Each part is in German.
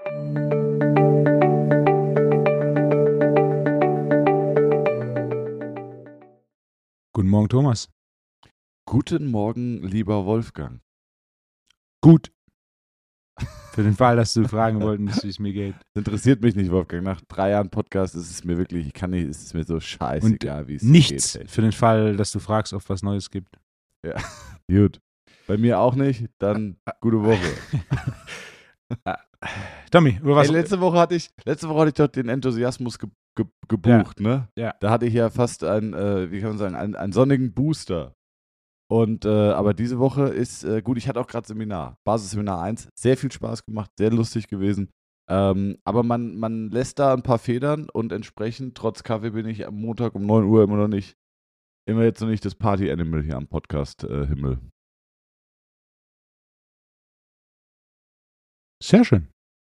Guten Morgen, Thomas. Guten Morgen, lieber Wolfgang. Gut. Für den Fall, dass du fragen wolltest, wie es mir geht. Das interessiert mich nicht, Wolfgang. Nach 3 Jahren Podcast ist es mir wirklich, es ist mir so scheißegal, wie es Nichts dir geht. für den Fall, dass du fragst, ob was Neues gibt. Ja, gut. Bei mir auch nicht, dann gute Woche. Tommy, über was? Hey, letzte Woche hatte ich doch den Enthusiasmus gebucht, ne? Ja. Da hatte ich ja fast einen sonnigen Booster. Und aber diese Woche ist gut, ich hatte auch gerade Seminar, Basisseminar 1, sehr viel Spaß gemacht, sehr lustig gewesen. Aber man lässt da ein paar Federn und entsprechend, trotz Kaffee, bin ich am Montag um 9 Uhr immer jetzt noch nicht das Party-Animal hier am Podcast-Himmel. Sehr schön.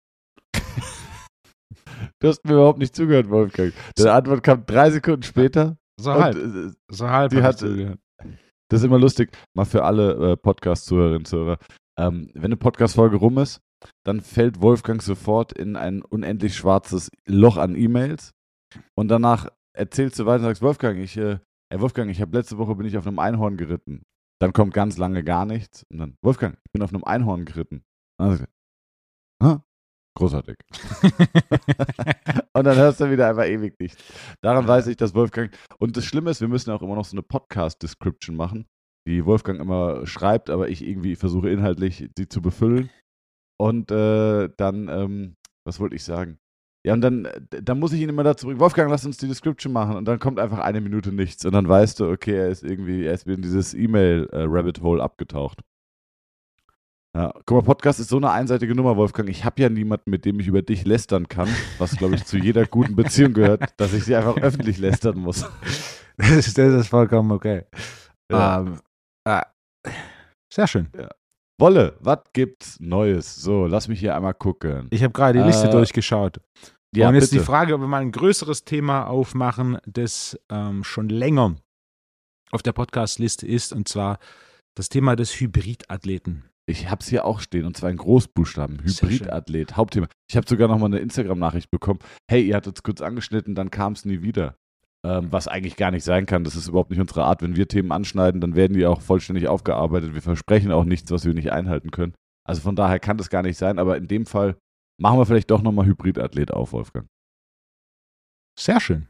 Du hast mir überhaupt nicht zugehört, Wolfgang. Deine Antwort kam 3 Sekunden später. So halb. Die hat, das ist immer lustig, mal für alle Podcast-Zuhörerinnen und Zuhörer. Wenn eine Podcast-Folge rum ist, dann fällt Wolfgang sofort in ein unendlich schwarzes Loch an E-Mails und danach erzählst du weiter und sagst, Wolfgang, ich habe letzte Woche bin ich auf einem Einhorn geritten. Dann kommt ganz lange gar nichts und dann, Wolfgang, ich bin auf einem Einhorn geritten. Also, großartig. Und dann hörst du wieder einfach ewig nichts. Daran weiß ich, dass Wolfgang, und das Schlimme ist, wir müssen auch immer noch so eine Podcast-Description machen, die Wolfgang immer schreibt, aber ich irgendwie versuche inhaltlich sie zu befüllen. Und dann, was wollte ich sagen? Ja, und dann muss ich ihn immer dazu bringen, Wolfgang, lass uns die Description machen. Und dann kommt einfach 1 Minute nichts. Und dann weißt du, okay, er ist wieder in dieses E-Mail-Rabbit-Hole abgetaucht. Ja, guck mal, Podcast ist so eine einseitige Nummer, Wolfgang. Ich habe ja niemanden, mit dem ich über dich lästern kann, was, glaube ich, zu jeder guten Beziehung gehört, dass ich sie einfach öffentlich lästern muss. Das ist vollkommen okay. Ja. Sehr schön. Ja. Wolle, was gibt's Neues? So, lass mich hier einmal gucken. Ich habe gerade die Liste durchgeschaut. Ja, und jetzt bitte. die Frage, ob wir mal ein größeres Thema aufmachen, das schon länger auf der Podcast-Liste ist, und zwar das Thema des Hybridathleten. Ich habe es hier auch stehen, und zwar in Großbuchstaben. Hybridathlet, Hauptthema. Ich habe sogar noch mal eine Instagram-Nachricht bekommen. Hey, ihr hattet es kurz angeschnitten, dann kam es nie wieder. Was eigentlich gar nicht sein kann. Das ist überhaupt nicht unsere Art. Wenn wir Themen anschneiden, dann werden die auch vollständig aufgearbeitet. Wir versprechen auch nichts, was wir nicht einhalten können. Also von daher kann das gar nicht sein. Aber in dem Fall machen wir vielleicht doch nochmal Hybridathlet auf, Wolfgang. Sehr schön.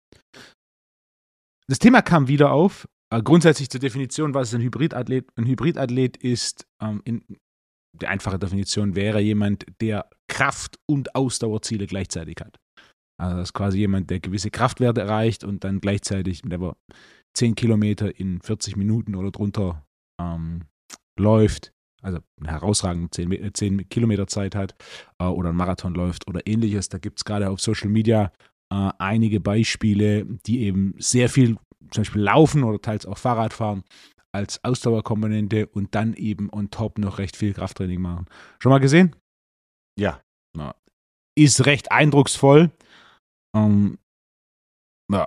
Das Thema kam wieder auf. Grundsätzlich zur Definition, was ist ein Hybridathlet? Ein Hybridathlet ist, die einfache Definition wäre jemand, der Kraft- und Ausdauerziele gleichzeitig hat. Also das ist quasi jemand, der gewisse Kraftwerte erreicht und dann gleichzeitig, der 10 Kilometer in 40 Minuten oder drunter läuft, also eine herausragende 10 Kilometer Zeit hat oder einen Marathon läuft oder ähnliches. Da gibt es gerade auf Social Media einige Beispiele, die eben sehr viel zum Beispiel laufen oder teils auch Fahrrad fahren als Ausdauerkomponente und dann eben on top noch recht viel Krafttraining machen. Schon mal gesehen? Ja. Ist recht eindrucksvoll. Ja.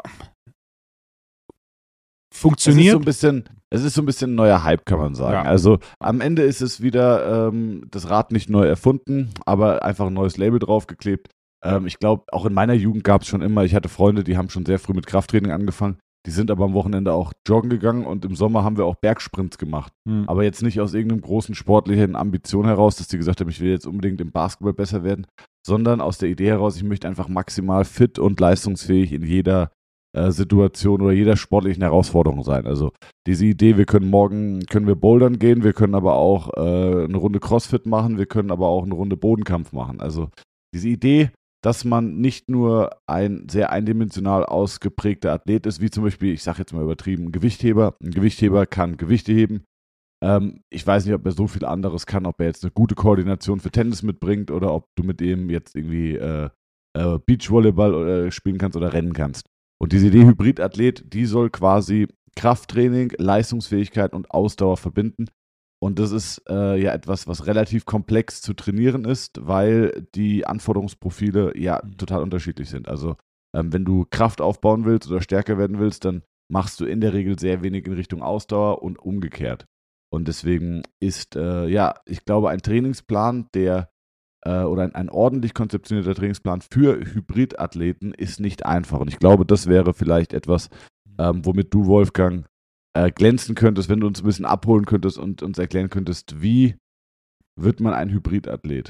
Funktioniert. Es ist so ein bisschen ein neuer Hype, kann man sagen. Ja. Also am Ende ist es wieder das Rad nicht neu erfunden, aber einfach ein neues Label draufgeklebt. Ich glaube, auch in meiner Jugend gab es schon immer, ich hatte Freunde, die haben schon sehr früh mit Krafttraining angefangen. Die sind aber am Wochenende auch joggen gegangen und im Sommer haben wir auch Bergsprints gemacht. Aber jetzt nicht aus irgendeinem großen sportlichen Ambition heraus, dass die gesagt haben, ich will jetzt unbedingt im Basketball besser werden, sondern aus der Idee heraus, ich möchte einfach maximal fit und leistungsfähig in jeder Situation oder jeder sportlichen Herausforderung sein. Also diese Idee, morgen können wir bouldern gehen, wir können aber auch eine Runde Crossfit machen, wir können aber auch eine Runde Bodenkampf machen. Also diese Idee, dass man nicht nur ein sehr eindimensional ausgeprägter Athlet ist, wie zum Beispiel, ich sage jetzt mal übertrieben, ein Gewichtheber. Ein Gewichtheber kann Gewichte heben. Ich weiß nicht, ob er so viel anderes kann, ob er jetzt eine gute Koordination für Tennis mitbringt oder ob du mit ihm jetzt irgendwie Beachvolleyball spielen kannst oder rennen kannst. Und diese Idee Hybridathlet, die soll quasi Krafttraining, Leistungsfähigkeit und Ausdauer verbinden. Und das ist ja etwas, was relativ komplex zu trainieren ist, weil die Anforderungsprofile ja total unterschiedlich sind. Also wenn du Kraft aufbauen willst oder stärker werden willst, dann machst du in der Regel sehr wenig in Richtung Ausdauer und umgekehrt. Und deswegen ist, ich glaube, ein Trainingsplan, der oder ein ordentlich konzeptionierter Trainingsplan für Hybridathleten ist nicht einfach. Und ich glaube, das wäre vielleicht etwas, womit du, Wolfgang, glänzen könntest, wenn du uns ein bisschen abholen könntest und uns erklären könntest, wie wird man ein Hybridathlet?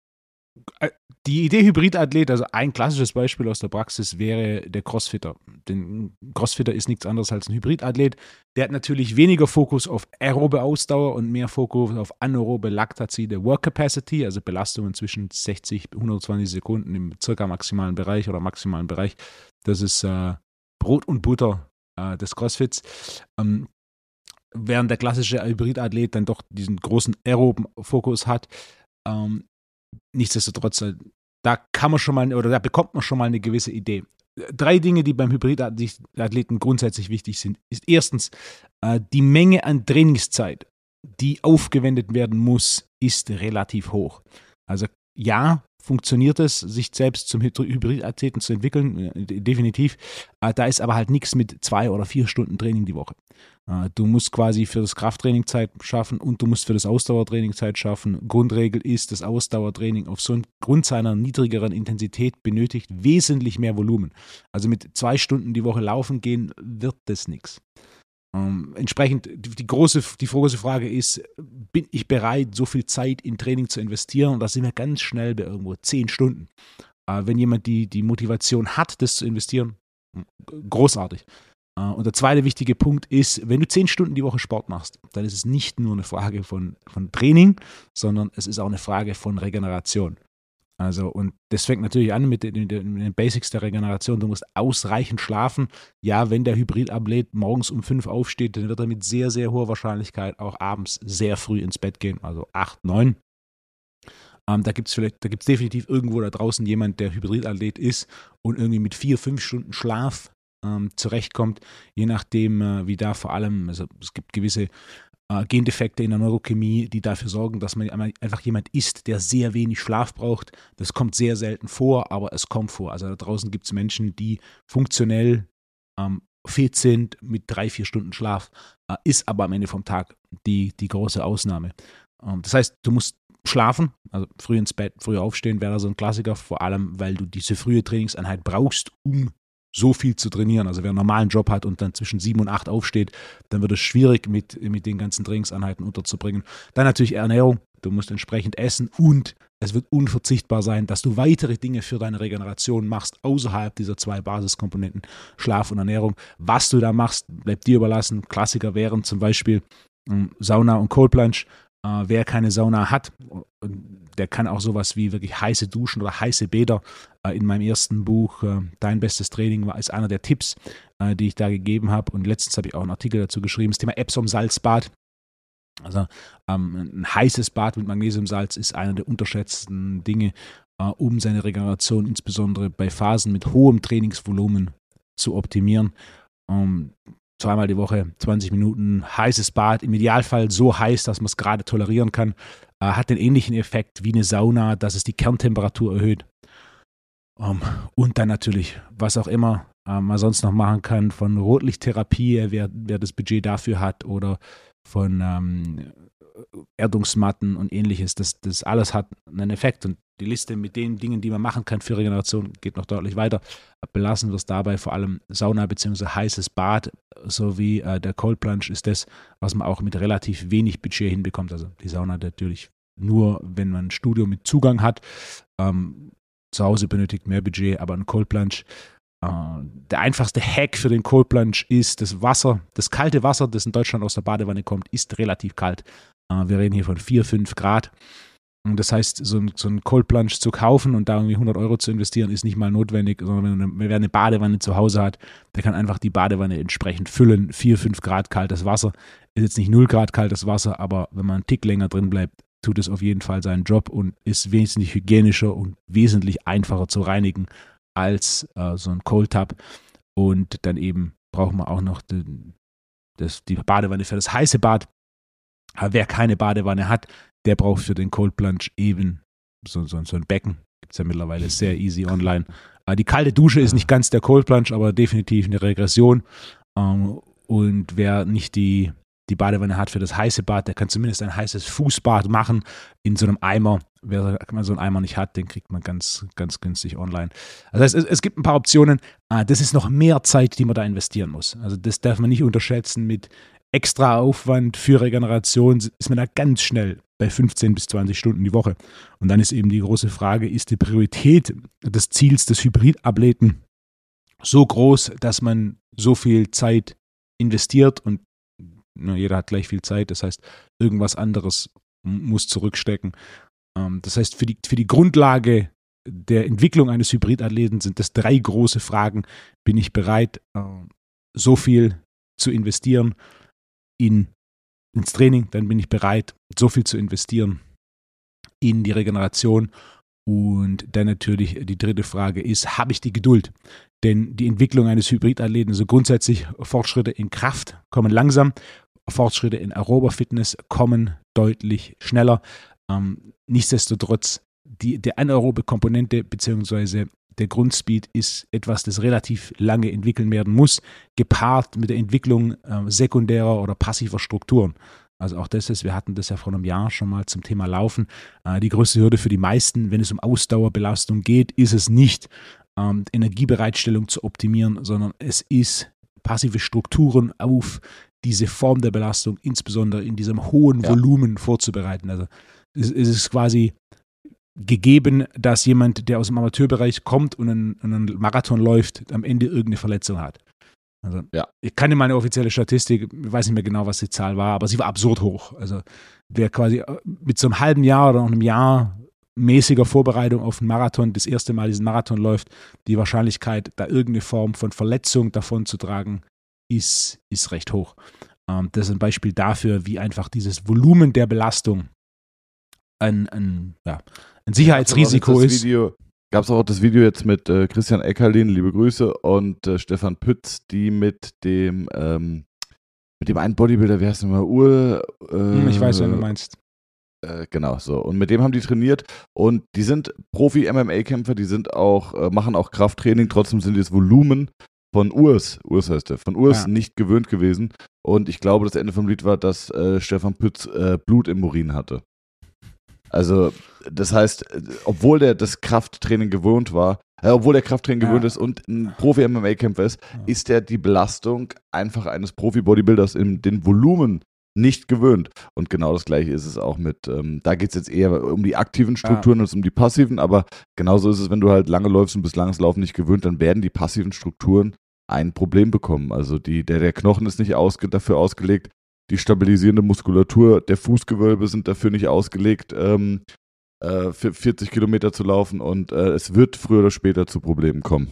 Die Idee Hybridathlet, also ein klassisches Beispiel aus der Praxis wäre der Crossfitter. Denn Crossfitter ist nichts anderes als ein Hybridathlet. Der hat natürlich weniger Fokus auf aerobe Ausdauer und mehr Fokus auf anaerobe laktazide Work Capacity, also Belastungen zwischen 60 und 120 Sekunden im circa maximalen Bereich oder maximalen Bereich. Das ist Brot und Butter des Crossfits. Während der klassische Hybridathlet dann doch diesen großen aeroben Fokus hat. Nichtsdestotrotz, da kann man schon mal, oder da bekommt man schon mal eine gewisse Idee. 3 Dinge, die beim Hybridathleten grundsätzlich wichtig sind, ist erstens, die Menge an Trainingszeit, die aufgewendet werden muss, ist relativ hoch. Also ja, funktioniert es, sich selbst zum Hybridathleten zu entwickeln, definitiv. Da ist aber halt nichts mit 2 oder 4 Stunden Training die Woche. Du musst quasi für das Krafttraining Zeit schaffen und du musst für das Ausdauertraining Zeit schaffen. Grundregel ist, das Ausdauertraining aufgrund seiner niedrigeren Intensität benötigt wesentlich mehr Volumen. Also mit 2 Stunden die Woche laufen gehen, wird das nichts. Entsprechend, die große Frage ist, bin ich bereit, so viel Zeit in Training zu investieren? Und da sind wir ganz schnell bei irgendwo 10 Stunden. Wenn jemand die Motivation hat, das zu investieren, großartig. Und der zweite wichtige Punkt ist, wenn du 10 Stunden die Woche Sport machst, dann ist es nicht nur eine Frage von Training, sondern es ist auch eine Frage von Regeneration. Also, und das fängt natürlich an mit den Basics der Regeneration. Du musst ausreichend schlafen. Ja, wenn der Hybridathlet morgens um 5 aufsteht, dann wird er mit sehr, sehr hoher Wahrscheinlichkeit auch abends sehr früh ins Bett gehen, also 8, 9. Da gibt es definitiv irgendwo da draußen jemand, der Hybridathlet ist und irgendwie mit 4, 5 Stunden Schlaf zurechtkommt, je nachdem, wie da vor allem, also es gibt gewisse Gendefekte in der Neurochemie, die dafür sorgen, dass man einfach jemand ist, der sehr wenig Schlaf braucht. Das kommt sehr selten vor, aber es kommt vor. Also da draußen gibt es Menschen, die funktionell fit sind mit 3, 4 Stunden Schlaf, ist aber am Ende vom Tag die große Ausnahme. Das heißt, du musst schlafen, also früh ins Bett, früh aufstehen, wäre da so ein Klassiker, vor allem, weil du diese frühe Trainingseinheit brauchst, um so viel zu trainieren. Also wer einen normalen Job hat und dann zwischen 7 und 8 aufsteht, dann wird es schwierig, mit den ganzen Trainingseinheiten unterzubringen. Dann natürlich Ernährung. Du musst entsprechend essen und es wird unverzichtbar sein, dass du weitere Dinge für deine Regeneration machst, außerhalb dieser 2 Basiskomponenten, Schlaf und Ernährung. Was du da machst, bleibt dir überlassen. Klassiker wären zum Beispiel Sauna und Cold Plunge. Wer keine Sauna hat, der kann auch sowas wie wirklich heiße Duschen oder heiße Bäder. In meinem ersten Buch, Dein bestes Training, ist einer der Tipps, die ich da gegeben habe. Und letztens habe ich auch einen Artikel dazu geschrieben, das Thema Epsom-Salzbad. Also ein heißes Bad mit Magnesiumsalz ist einer der unterschätzten Dinge, um seine Regeneration insbesondere bei Phasen mit hohem Trainingsvolumen zu optimieren. 2-mal die Woche, 20 Minuten, heißes Bad, im Idealfall so heiß, dass man es gerade tolerieren kann, hat den ähnlichen Effekt wie eine Sauna, dass es die Kerntemperatur erhöht. Und dann natürlich, was auch immer man sonst noch machen kann, von Rotlichttherapie, wer das Budget dafür hat, oder von Erdungsmatten und ähnliches, das alles hat einen Effekt. Und die Liste mit den Dingen, die man machen kann für Regeneration, geht noch deutlich weiter. Belassen wir es dabei vor allem Sauna bzw. heißes Bad sowie der Cold Plunge ist das, was man auch mit relativ wenig Budget hinbekommt. Also die Sauna natürlich nur, wenn man ein Studio mit Zugang hat. Zu Hause benötigt mehr Budget, aber ein Cold Plunge. Der einfachste Hack für den Cold Plunge ist das Wasser. Das kalte Wasser, das in Deutschland aus der Badewanne kommt, ist relativ kalt. Wir reden hier von 4, 5 Grad. Und das heißt, so ein Cold Plunge zu kaufen und da irgendwie 100 € zu investieren, ist nicht mal notwendig, sondern wer eine Badewanne zu Hause hat, der kann einfach die Badewanne entsprechend füllen. 4, 5 Grad kaltes Wasser. Ist jetzt nicht 0 Grad kaltes Wasser, aber wenn man einen Tick länger drin bleibt, tut es auf jeden Fall seinen Job und ist wesentlich hygienischer und wesentlich einfacher zu reinigen als so ein Cold Tub. Und dann eben braucht man auch noch die Badewanne für das heiße Bad. Aber wer keine Badewanne hat, der braucht für den Cold Plunge eben so ein Becken. Gibt es ja mittlerweile sehr easy online. Die kalte Dusche ist nicht ganz der Cold Plunge, aber definitiv eine Regression. Und wer nicht die die Badewanne hat für das heiße Bad, der kann zumindest ein heißes Fußbad machen in so einem Eimer. Wer so einen Eimer nicht hat, den kriegt man ganz, ganz günstig online. Also es gibt ein paar Optionen. Das ist noch mehr Zeit, die man da investieren muss. Also das darf man nicht unterschätzen. Mit extra Aufwand für Regeneration ist man da ganz schnell bei 15 bis 20 Stunden die Woche. Und dann ist eben die große Frage, ist die Priorität des Ziels des Hybrid-Athleten so groß, dass man so viel Zeit investiert und jeder hat gleich viel Zeit, das heißt, irgendwas anderes muss zurückstecken. Das heißt, für die Grundlage der Entwicklung eines Hybridathleten sind das 3 große Fragen. Bin ich bereit, so viel zu investieren ins Training? Dann bin ich bereit, so viel zu investieren in die Regeneration. Und dann natürlich die dritte Frage ist, habe ich die Geduld? Denn die Entwicklung eines Hybridathleten, also grundsätzlich Fortschritte in Kraft kommen langsam, Fortschritte in aerober Fitness kommen deutlich schneller. Nichtsdestotrotz, die anaerobe Komponente bzw. der Grundspeed ist etwas, das relativ lange entwickeln werden muss, gepaart mit der Entwicklung sekundärer oder passiver Strukturen. Also auch das ist, wir hatten das ja vor einem Jahr schon mal zum Thema Laufen. Die größte Hürde für die meisten, wenn es um Ausdauerbelastung geht, ist es nicht, Energiebereitstellung zu optimieren, sondern es ist passive Strukturen auf diese Form der Belastung, insbesondere in diesem hohen Volumen vorzubereiten. Also es ist quasi gegeben, dass jemand, der aus dem Amateurbereich kommt und einen Marathon läuft, am Ende irgendeine Verletzung hat. Also ich kannte mal eine offizielle Statistik, ich weiß nicht mehr genau, was die Zahl war, aber sie war absurd hoch. Also wer quasi mit so einem halben Jahr oder einem Jahr mäßiger Vorbereitung auf einen Marathon das erste Mal diesen Marathon läuft, die Wahrscheinlichkeit, da irgendeine Form von Verletzung davon zu tragen, ist recht hoch. Das ist ein Beispiel dafür, wie einfach dieses Volumen der Belastung ein Sicherheitsrisiko ist. Gab es auch das Video jetzt mit Christian Eckerlin, liebe Grüße, und Stefan Pütz, die mit dem einen Bodybuilder, wie heißt der mal, ich weiß, wen du meinst. Genau, so. Und mit dem haben die trainiert und die sind Profi-MMA-Kämpfer, die sind auch, machen auch Krafttraining, trotzdem sind die das Volumen von Urs heißt der, von Urs nicht gewöhnt gewesen. Und ich glaube, das Ende vom Lied war, dass Stefan Pütz Blut im Urin hatte. Also, das heißt, obwohl der das Krafttraining gewöhnt war, obwohl der Krafttraining gewöhnt ist und ein Profi-MMA-Kämpfer ist der die Belastung einfach eines Profi-Bodybuilders in den Volumen nicht gewöhnt. Und genau das Gleiche ist es auch mit, da geht es jetzt eher um die aktiven Strukturen als um die passiven, aber genauso ist es, wenn du halt lange läufst und bist langes Laufen nicht gewöhnt, dann werden die passiven Strukturen ein Problem bekommen. Also der Knochen ist nicht dafür ausgelegt, die stabilisierende Muskulatur der Fußgewölbe sind dafür nicht ausgelegt, für 40 Kilometer zu laufen und es wird früher oder später zu Problemen kommen.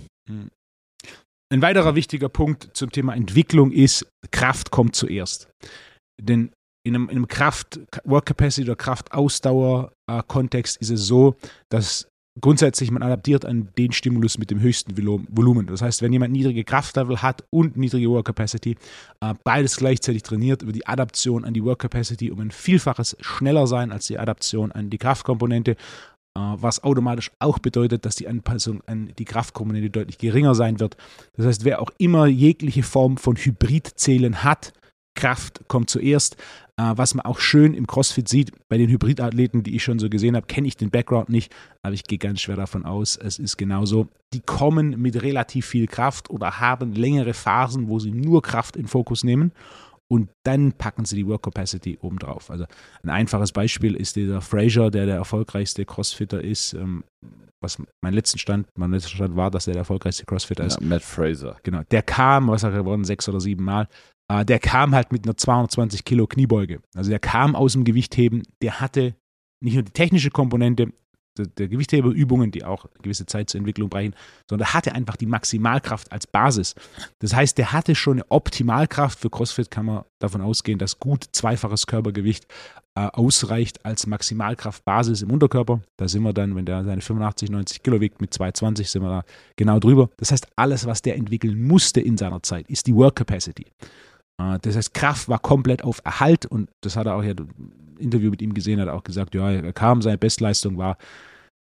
Ein weiterer wichtiger Punkt zum Thema Entwicklung ist, Kraft kommt zuerst. Denn in einem Work-Capacity oder Kraftausdauer-Kontext ist es so, dass grundsätzlich man adaptiert an den Stimulus mit dem höchsten Volumen. Das heißt, wenn jemand niedrige Kraftlevel hat und niedrige Work-Capacity, beides gleichzeitig trainiert, über die Adaption an die Work-Capacity um ein Vielfaches schneller sein als die Adaption an die Kraftkomponente, was automatisch auch bedeutet, dass die Anpassung an die Kraftkomponente deutlich geringer sein wird. Das heißt, wer auch immer jegliche Form von Hybridzählen hat, Kraft kommt zuerst. Was man auch schön im CrossFit sieht, bei den Hybridathleten, die ich schon so gesehen habe, kenne ich den Background nicht, aber ich gehe ganz schwer davon aus, es ist genauso. Die kommen mit relativ viel Kraft oder haben längere Phasen, wo sie nur Kraft in Fokus nehmen und dann packen sie die Work Capacity obendrauf. Also ein einfaches Beispiel ist dieser Fraser, der erfolgreichste Crossfitter ist. Was mein letzter Stand war, dass er der erfolgreichste Crossfitter ist. Matt Fraser. Genau, der kam, was er geworden, 6 oder 7 Mal. Der kam halt mit einer 220 Kilo Kniebeuge. Also der kam aus dem Gewichtheben, der hatte nicht nur die technische Komponente der Gewichtheberübungen, die auch eine gewisse Zeit zur Entwicklung bringen, sondern der hatte einfach die Maximalkraft als Basis. Das heißt, der hatte schon eine Optimalkraft. Für CrossFit kann man davon ausgehen, dass gut 2-faches Körpergewicht ausreicht als Maximalkraftbasis im Unterkörper. Da sind wir dann, wenn der seine 85, 90 Kilo wiegt, mit 220 sind wir da genau drüber. Das heißt, alles, was der entwickeln musste in seiner Zeit, ist die Work Capacity. Das heißt, Kraft war komplett auf Erhalt und das hat er auch ja im Interview mit ihm gesehen, hat er auch gesagt, ja, er kam, seine Bestleistung war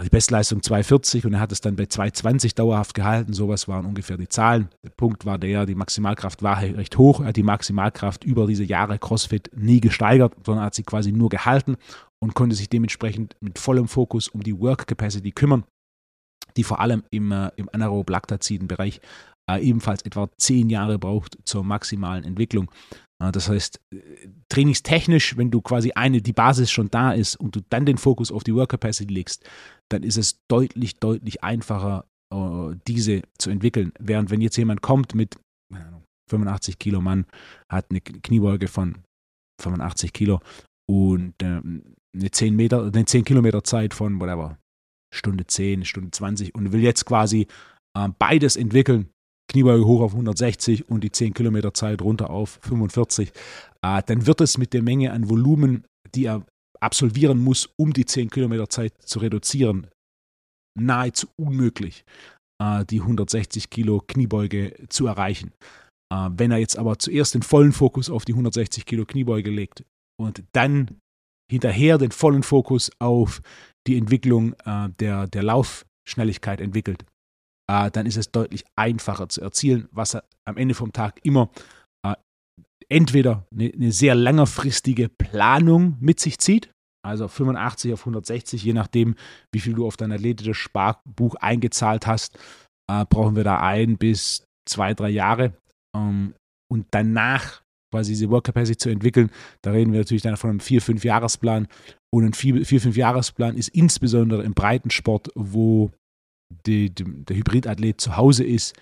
die Bestleistung 2,40 und er hat es dann bei 2,20 dauerhaft gehalten. Sowas waren ungefähr die Zahlen. Der Punkt war die Maximalkraft war recht hoch. Er hat die Maximalkraft über diese Jahre CrossFit nie gesteigert, sondern hat sie quasi nur gehalten und konnte sich dementsprechend mit vollem Fokus um die Work Capacity kümmern, die vor allem im anaerob-laktaziden Bereich ebenfalls etwa 10 Jahre braucht zur maximalen Entwicklung. Das heißt, trainingstechnisch, wenn du quasi die Basis schon da ist und du dann den Fokus auf die Work Capacity legst, dann ist es deutlich, deutlich einfacher, diese zu entwickeln. Während wenn jetzt jemand kommt mit 85 Kilo Mann, hat eine Kniebeuge von 85 Kilo und eine 10 Kilometer Zeit von whatever, Stunde 10, Stunde 20 und will jetzt quasi beides entwickeln, Kniebeuge hoch auf 160 und die 10 Kilometer Zeit runter auf 45, dann wird es mit der Menge an Volumen, die er absolvieren muss, um die 10 Kilometer Zeit zu reduzieren, nahezu unmöglich, die 160 Kilo Kniebeuge zu erreichen. Wenn er jetzt aber zuerst den vollen Fokus auf die 160 Kilo Kniebeuge legt und dann hinterher den vollen Fokus auf die Entwicklung der Laufschnelligkeit entwickelt, dann ist es deutlich einfacher zu erzielen, was er am Ende vom Tag immer entweder eine sehr längerfristige Planung mit sich zieht, also 85 auf 160, je nachdem, wie viel du auf dein athletisches Sparbuch eingezahlt hast, brauchen wir da 1 bis 2, 3 Jahre. Und danach quasi diese Work Capacity zu entwickeln, da reden wir natürlich dann von einem 4-5 Jahresplan. Und ein 4-5 Jahresplan ist insbesondere im Breitensport, wo der Hybridathlet zu Hause ist,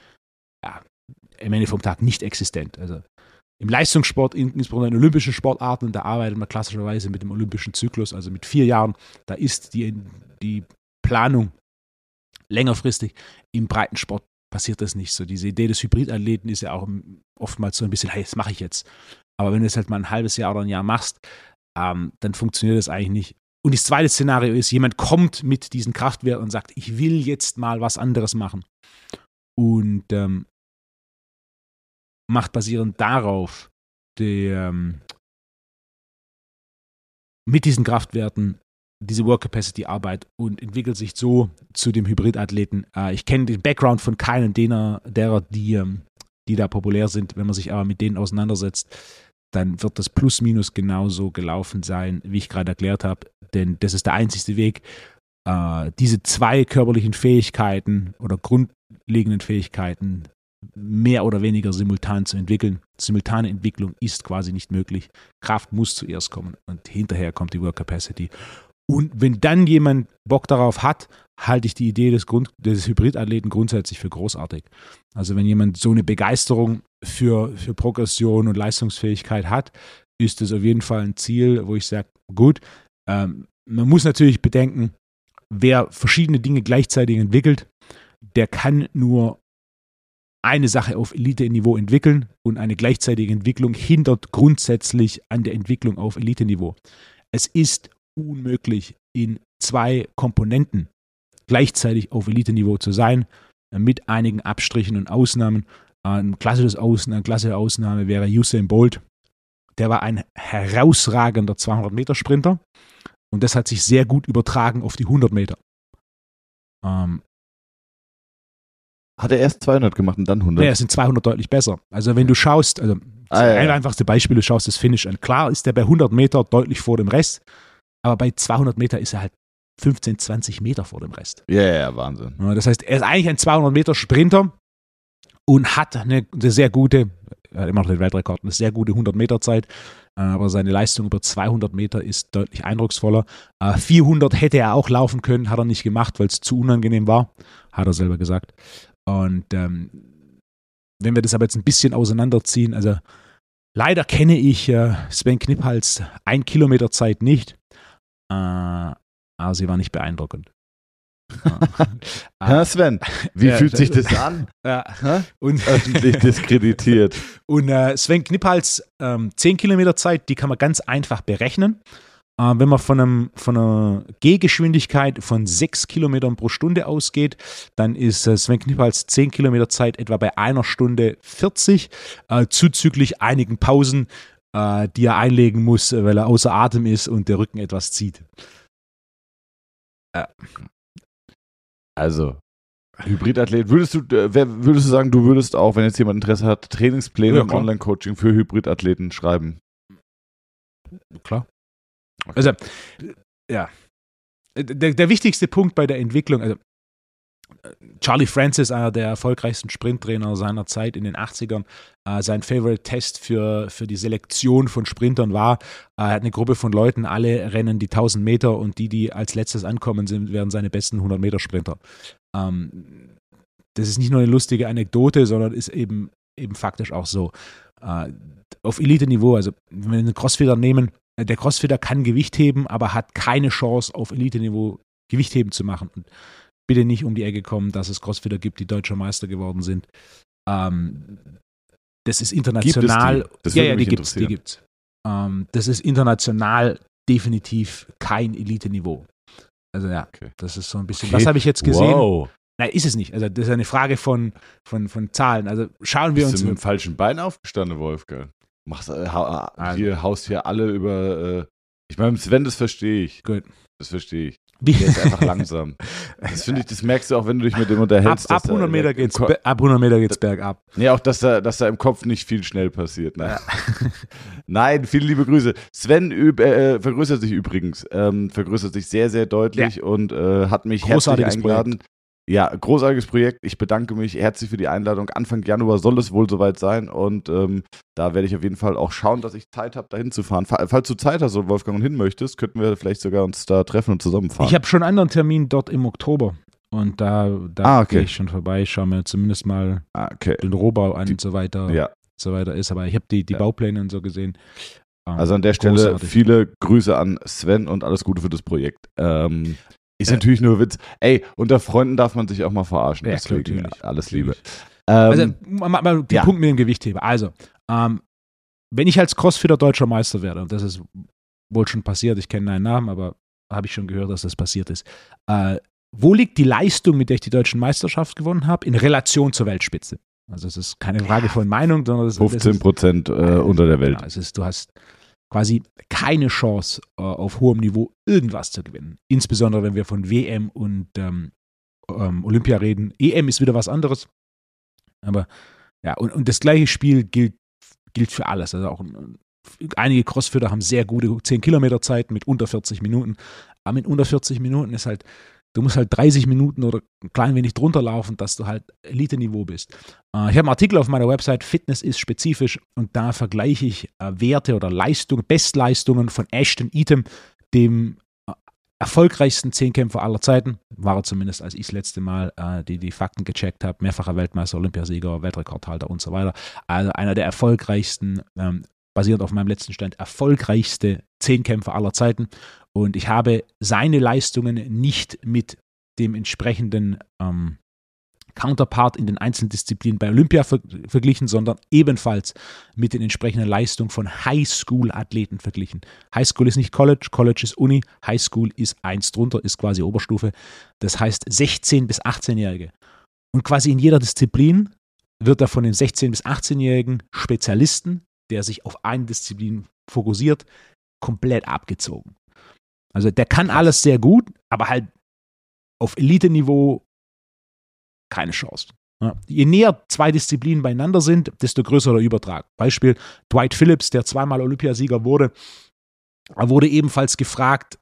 am Ende vom Tag nicht existent. Also im Leistungssport, insbesondere in olympischen Sportarten, da arbeitet man klassischerweise mit dem olympischen Zyklus, also mit 4 Jahren. Da ist die Planung längerfristig. Im Breitensport passiert das nicht so. Diese Idee des Hybridathleten ist ja auch oftmals so ein bisschen, hey, das mache ich jetzt. Aber wenn du es halt mal ein halbes Jahr oder ein Jahr machst, dann funktioniert das eigentlich nicht. Und das zweite Szenario ist, jemand kommt mit diesen Kraftwerten und sagt, ich will jetzt mal was anderes machen. Und macht basierend darauf mit diesen Kraftwerten diese Work Capacity Arbeit und entwickelt sich so zu dem Hybridathleten. Ich kenne den Background von keinem derer, die da populär sind. Wenn man sich aber mit denen auseinandersetzt, dann wird das plus minus genauso gelaufen sein, wie ich gerade erklärt habe. Denn das ist der einzigste Weg, diese 2 körperlichen Fähigkeiten oder grundlegenden Fähigkeiten mehr oder weniger simultan zu entwickeln. Simultane Entwicklung ist quasi nicht möglich. Kraft muss zuerst kommen und hinterher kommt die Work Capacity. Und wenn dann jemand Bock darauf hat, halte ich die Idee des Hybridathleten grundsätzlich für großartig. Also wenn jemand so eine Begeisterung für Progression und Leistungsfähigkeit hat, ist das auf jeden Fall ein Ziel, wo ich sage, gut, man muss natürlich bedenken, wer verschiedene Dinge gleichzeitig entwickelt, der kann nur eine Sache auf Elite-Niveau entwickeln und eine gleichzeitige Entwicklung hindert grundsätzlich an der Entwicklung auf Elite-Niveau. Es ist unmöglich, in 2 Komponenten gleichzeitig auf Elite-Niveau zu sein, mit einigen Abstrichen und Ausnahmen. Eine klassische Ausnahme wäre Usain Bolt. Der war ein herausragender 200-Meter-Sprinter und das hat sich sehr gut übertragen auf die 100 Meter. Hat er erst 200 gemacht und dann 100? Ja, es sind 200 deutlich besser. Also wenn du schaust, das einfachste Beispiel, du schaust das Finish an. Klar ist der bei 100 Meter deutlich vor dem Rest, aber bei 200 Meter ist er halt 15, 20 Meter vor dem Rest. Ja, Wahnsinn. Das heißt, er ist eigentlich ein 200 Meter Sprinter und hat eine sehr gute, er hat immer noch den Weltrekord, eine sehr gute 100 Meter Zeit, aber seine Leistung über 200 Meter ist deutlich eindrucksvoller. 400 hätte er auch laufen können, hat er nicht gemacht, weil es zu unangenehm war, hat er selber gesagt. Und wenn wir das aber jetzt ein bisschen auseinanderziehen, also leider kenne ich Sven Kniphals 1 Kilometer Zeit nicht, aber sie war nicht beeindruckend. Sven, wie fühlt sich das an? Und öffentlich diskreditiert. Und Sven Kniphals 10 Kilometer Zeit, die kann man ganz einfach berechnen. Wenn man von einer Gehgeschwindigkeit von 6 Kilometern pro Stunde ausgeht, dann ist Sven Kniphals 10 Kilometer Zeit etwa bei 1 Stunde 40, zuzüglich einigen Pausen, die er einlegen muss, weil er außer Atem ist und der Rücken etwas zieht. Also, Hybridathlet, würdest du sagen, du würdest auch, wenn jetzt jemand Interesse hat, Trainingspläne im Online-Coaching für Hybridathleten schreiben? Klar. Okay. Also, ja. Der wichtigste Punkt bei der Entwicklung, also Charlie Francis, einer der erfolgreichsten Sprinttrainer seiner Zeit in den 80ern, sein Favorite-Test für die Selektion von Sprintern war, er hat eine Gruppe von Leuten, alle rennen die 1000 Meter und die als letztes ankommen, werden seine besten 100-Meter-Sprinter. Das ist nicht nur eine lustige Anekdote, sondern ist eben faktisch auch so. Auf Elite-Niveau, also wenn wir einen Crossfitter nehmen, der Crossfitter kann Gewicht heben, aber hat keine Chance, auf Elite-Niveau Gewichtheben zu machen. Und bitte nicht um die Ecke kommen, dass es Crossfitter gibt, die deutscher Meister geworden sind. Das ist international. Die gibt's. Das ist international definitiv kein Elite-Niveau. Also ja, okay. Das ist so ein bisschen. Okay. Was habe ich jetzt gesehen? Wow. Nein, ist es nicht. Also das ist eine Frage von Zahlen. Also schauen wir uns. Bist du mit dem falschen Bein aufgestanden, Wolfgang? Haust hier alle über. Ich meine, Sven, das verstehe ich. Gut. Das verstehe ich. Der ist einfach langsam. Das finde ich, das merkst du auch, wenn du dich mit dem unterhältst. Ab 100 Meter geht's bergab. Nee, auch, dass da im Kopf nicht viel schnell passiert. Ne? Ja. Nein, viele liebe Grüße. Sven vergrößert sich übrigens. Vergrößert sich sehr, sehr deutlich und hat mich herzlich eingeladen. Projekt. Ja, großartiges Projekt. Ich bedanke mich herzlich für die Einladung. Anfang Januar soll es wohl soweit sein und da werde ich auf jeden Fall auch schauen, dass ich Zeit habe, da hinzufahren. Falls du Zeit hast, Wolfgang, und hin möchtest, könnten wir vielleicht sogar uns da treffen und zusammenfahren. Ich habe schon einen anderen Termin dort im Oktober und da gehe ich schon vorbei, schaue mir zumindest mal den Rohbau an und so weiter. Ja. So weiter ist, aber ich habe die Baupläne und so gesehen. Also an der Stelle viele Grüße an Sven und alles Gute für das Projekt. Ist natürlich nur Witz. Ey, unter Freunden darf man sich auch mal verarschen. Ja, deswegen natürlich. Alles Liebe. Also, mal den Punkt mit dem Gewichtheben. Also, wenn ich als Crossfitter deutscher Meister werde, und das ist wohl schon passiert, ich kenne deinen Namen, aber habe ich schon gehört, dass das passiert ist. Wo liegt die Leistung, mit der ich die deutschen Meisterschaft gewonnen habe, in Relation zur Weltspitze? Also, es ist keine Frage von Meinung, sondern 15% unter der Welt. Ja, du hast quasi keine Chance, auf hohem Niveau irgendwas zu gewinnen. Insbesondere, wenn wir von WM und Olympia reden. EM ist wieder was anderes. Aber ja, und das gleiche Spiel gilt für alles. Also auch einige Crossfitter haben sehr gute 10-Kilometer-Zeiten mit unter 40 Minuten. Aber mit unter 40 Minuten ist halt, du musst halt 30 Minuten oder ein klein wenig drunter laufen, dass du halt Elite-Niveau bist. Ich habe einen Artikel auf meiner Website, Fitness ist spezifisch, und da vergleiche ich Werte oder Bestleistungen von Ashton Eaton, dem erfolgreichsten Zehnkämpfer aller Zeiten, war er zumindest, als ich das letzte Mal die Fakten gecheckt habe, mehrfacher Weltmeister, Olympiasieger, Weltrekordhalter und so weiter. Also einer der erfolgreichsten, basierend auf meinem letzten Stand, erfolgreichste Zehnkämpfer aller Zeiten. Und ich habe seine Leistungen nicht mit dem entsprechenden Counterpart in den einzelnen Disziplinen bei Olympia verglichen, sondern ebenfalls mit den entsprechenden Leistungen von Highschool-Athleten verglichen. Highschool ist nicht College, College ist Uni, Highschool ist eins drunter, ist quasi Oberstufe. Das heißt 16- bis 18-Jährige. Und quasi in jeder Disziplin wird er von den 16- bis 18-jährigen Spezialisten, der sich auf eine Disziplin fokussiert, komplett abgezogen. Also der kann alles sehr gut, aber halt auf Elite-Niveau keine Chance. Ja. Je näher zwei Disziplinen beieinander sind, desto größer der Übertrag. Beispiel Dwight Phillips, der zweimal Olympiasieger wurde, er wurde ebenfalls gefragt,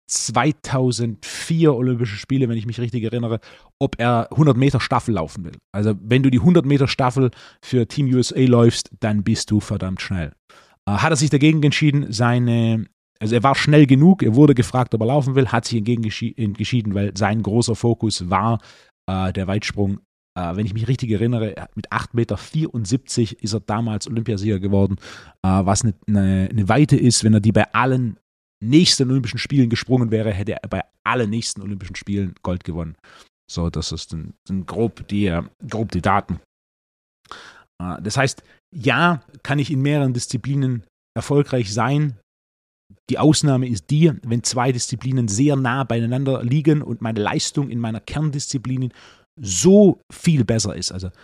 2004 Olympische Spiele, wenn ich mich richtig erinnere, ob er 100 Meter Staffel laufen will. Also wenn du die 100 Meter Staffel für Team USA läufst, dann bist du verdammt schnell. Hat er sich dagegen entschieden, also er war schnell genug, er wurde gefragt, ob er laufen will, hat sich dagegen entschieden, weil sein großer Fokus war der Weitsprung. Wenn ich mich richtig erinnere, mit 8,74 Meter ist er damals Olympiasieger geworden, was eine Weite ist. Wenn er die bei allen nächsten Olympischen Spielen gesprungen wäre, hätte er bei allen nächsten Olympischen Spielen Gold gewonnen. So, das sind grob die Daten. Das heißt, ja, kann ich in mehreren Disziplinen erfolgreich sein. Die Ausnahme ist die, wenn zwei Disziplinen sehr nah beieinander liegen und meine Leistung in meiner Kerndisziplin so viel besser ist. Also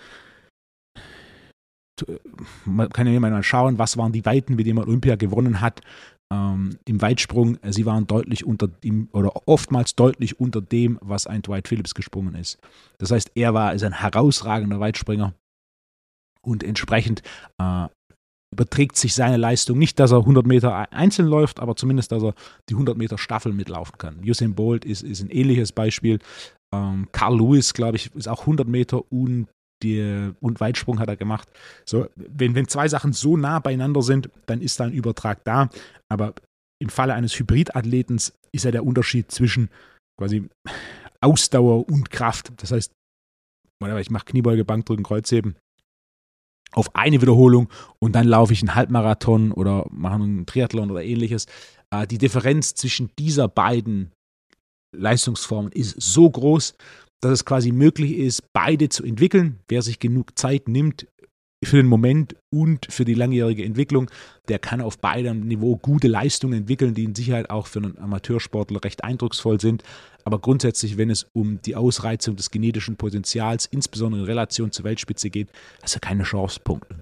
man kann ja mal schauen, was waren die Weiten, mit denen man Olympia gewonnen hat. im Weitsprung, sie waren deutlich unter dem oder oftmals deutlich unter dem, was ein Dwight Phillips gesprungen ist. Das heißt, ist ein herausragender Weitspringer und entsprechend überträgt sich seine Leistung nicht, dass er 100 Meter einzeln läuft, aber zumindest, dass er die 100 Meter Staffel mitlaufen kann. Usain Bolt ist ein ähnliches Beispiel. Carl Lewis, glaube ich, ist auch 100 Meter und Weitsprung hat er gemacht. So, wenn zwei Sachen so nah beieinander sind, dann ist da ein Übertrag da. Aber im Falle eines Hybridathletens ist ja der Unterschied zwischen quasi Ausdauer und Kraft. Das heißt, ich mache Kniebeuge, Bankdrücken, Kreuzheben auf eine Wiederholung und dann laufe ich einen Halbmarathon oder mache einen Triathlon oder ähnliches. Die Differenz zwischen dieser beiden Leistungsformen ist so groß, dass es quasi möglich ist, beide zu entwickeln. Wer sich genug Zeit nimmt für den Moment und für die langjährige Entwicklung, der kann auf beidem Niveau gute Leistungen entwickeln, die in Sicherheit auch für einen Amateursportler recht eindrucksvoll sind. Aber grundsätzlich, wenn es um die Ausreizung des genetischen Potenzials, insbesondere in Relation zur Weltspitze geht, hast du keine Chance, Punkte.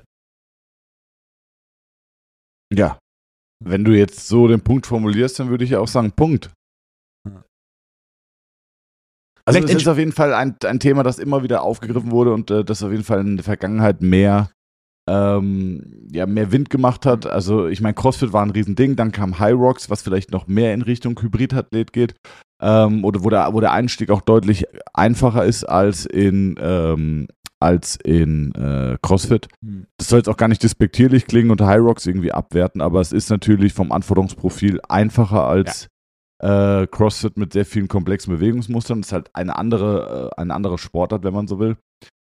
Ja, wenn du jetzt so den Punkt formulierst, dann würde ich ja auch sagen, Punkt. Also es ist auf jeden Fall ein Thema, das immer wieder aufgegriffen wurde und das auf jeden Fall in der Vergangenheit mehr Wind gemacht hat. Also ich meine, CrossFit war ein Riesending, dann kam High Rocks, was vielleicht noch mehr in Richtung Hybridathlet geht, oder wo der Einstieg auch deutlich einfacher ist als in CrossFit. Das soll jetzt auch gar nicht despektierlich klingen und High Rocks irgendwie abwerten, aber es ist natürlich vom Anforderungsprofil einfacher als CrossFit mit sehr vielen komplexen Bewegungsmustern. Das ist halt eine andere Sportart, wenn man so will.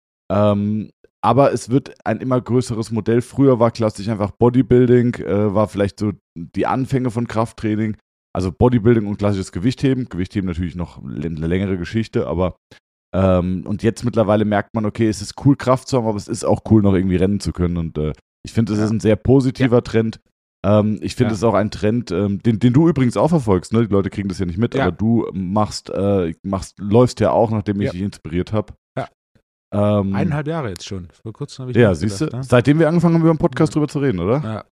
Aber es wird ein immer größeres Modell. Früher war klassisch einfach Bodybuilding, war vielleicht so die Anfänge von Krafttraining. Also Bodybuilding und klassisches Gewichtheben. Gewichtheben natürlich noch eine längere Geschichte, aber und jetzt mittlerweile merkt man, okay, es ist cool, Kraft zu haben, aber es ist auch cool, noch irgendwie rennen zu können. Und ich finde, es ist ein sehr positiver Trend. Ich finde es auch ein Trend, den du übrigens auch verfolgst, ne? Die Leute kriegen das ja nicht mit, aber du läufst ja auch, nachdem ich dich inspiriert habe. Ja. 1,5 Jahre jetzt schon. Vor kurzem habe ich siehst du, seitdem wir angefangen haben, über den Podcast drüber zu reden, oder? Ja.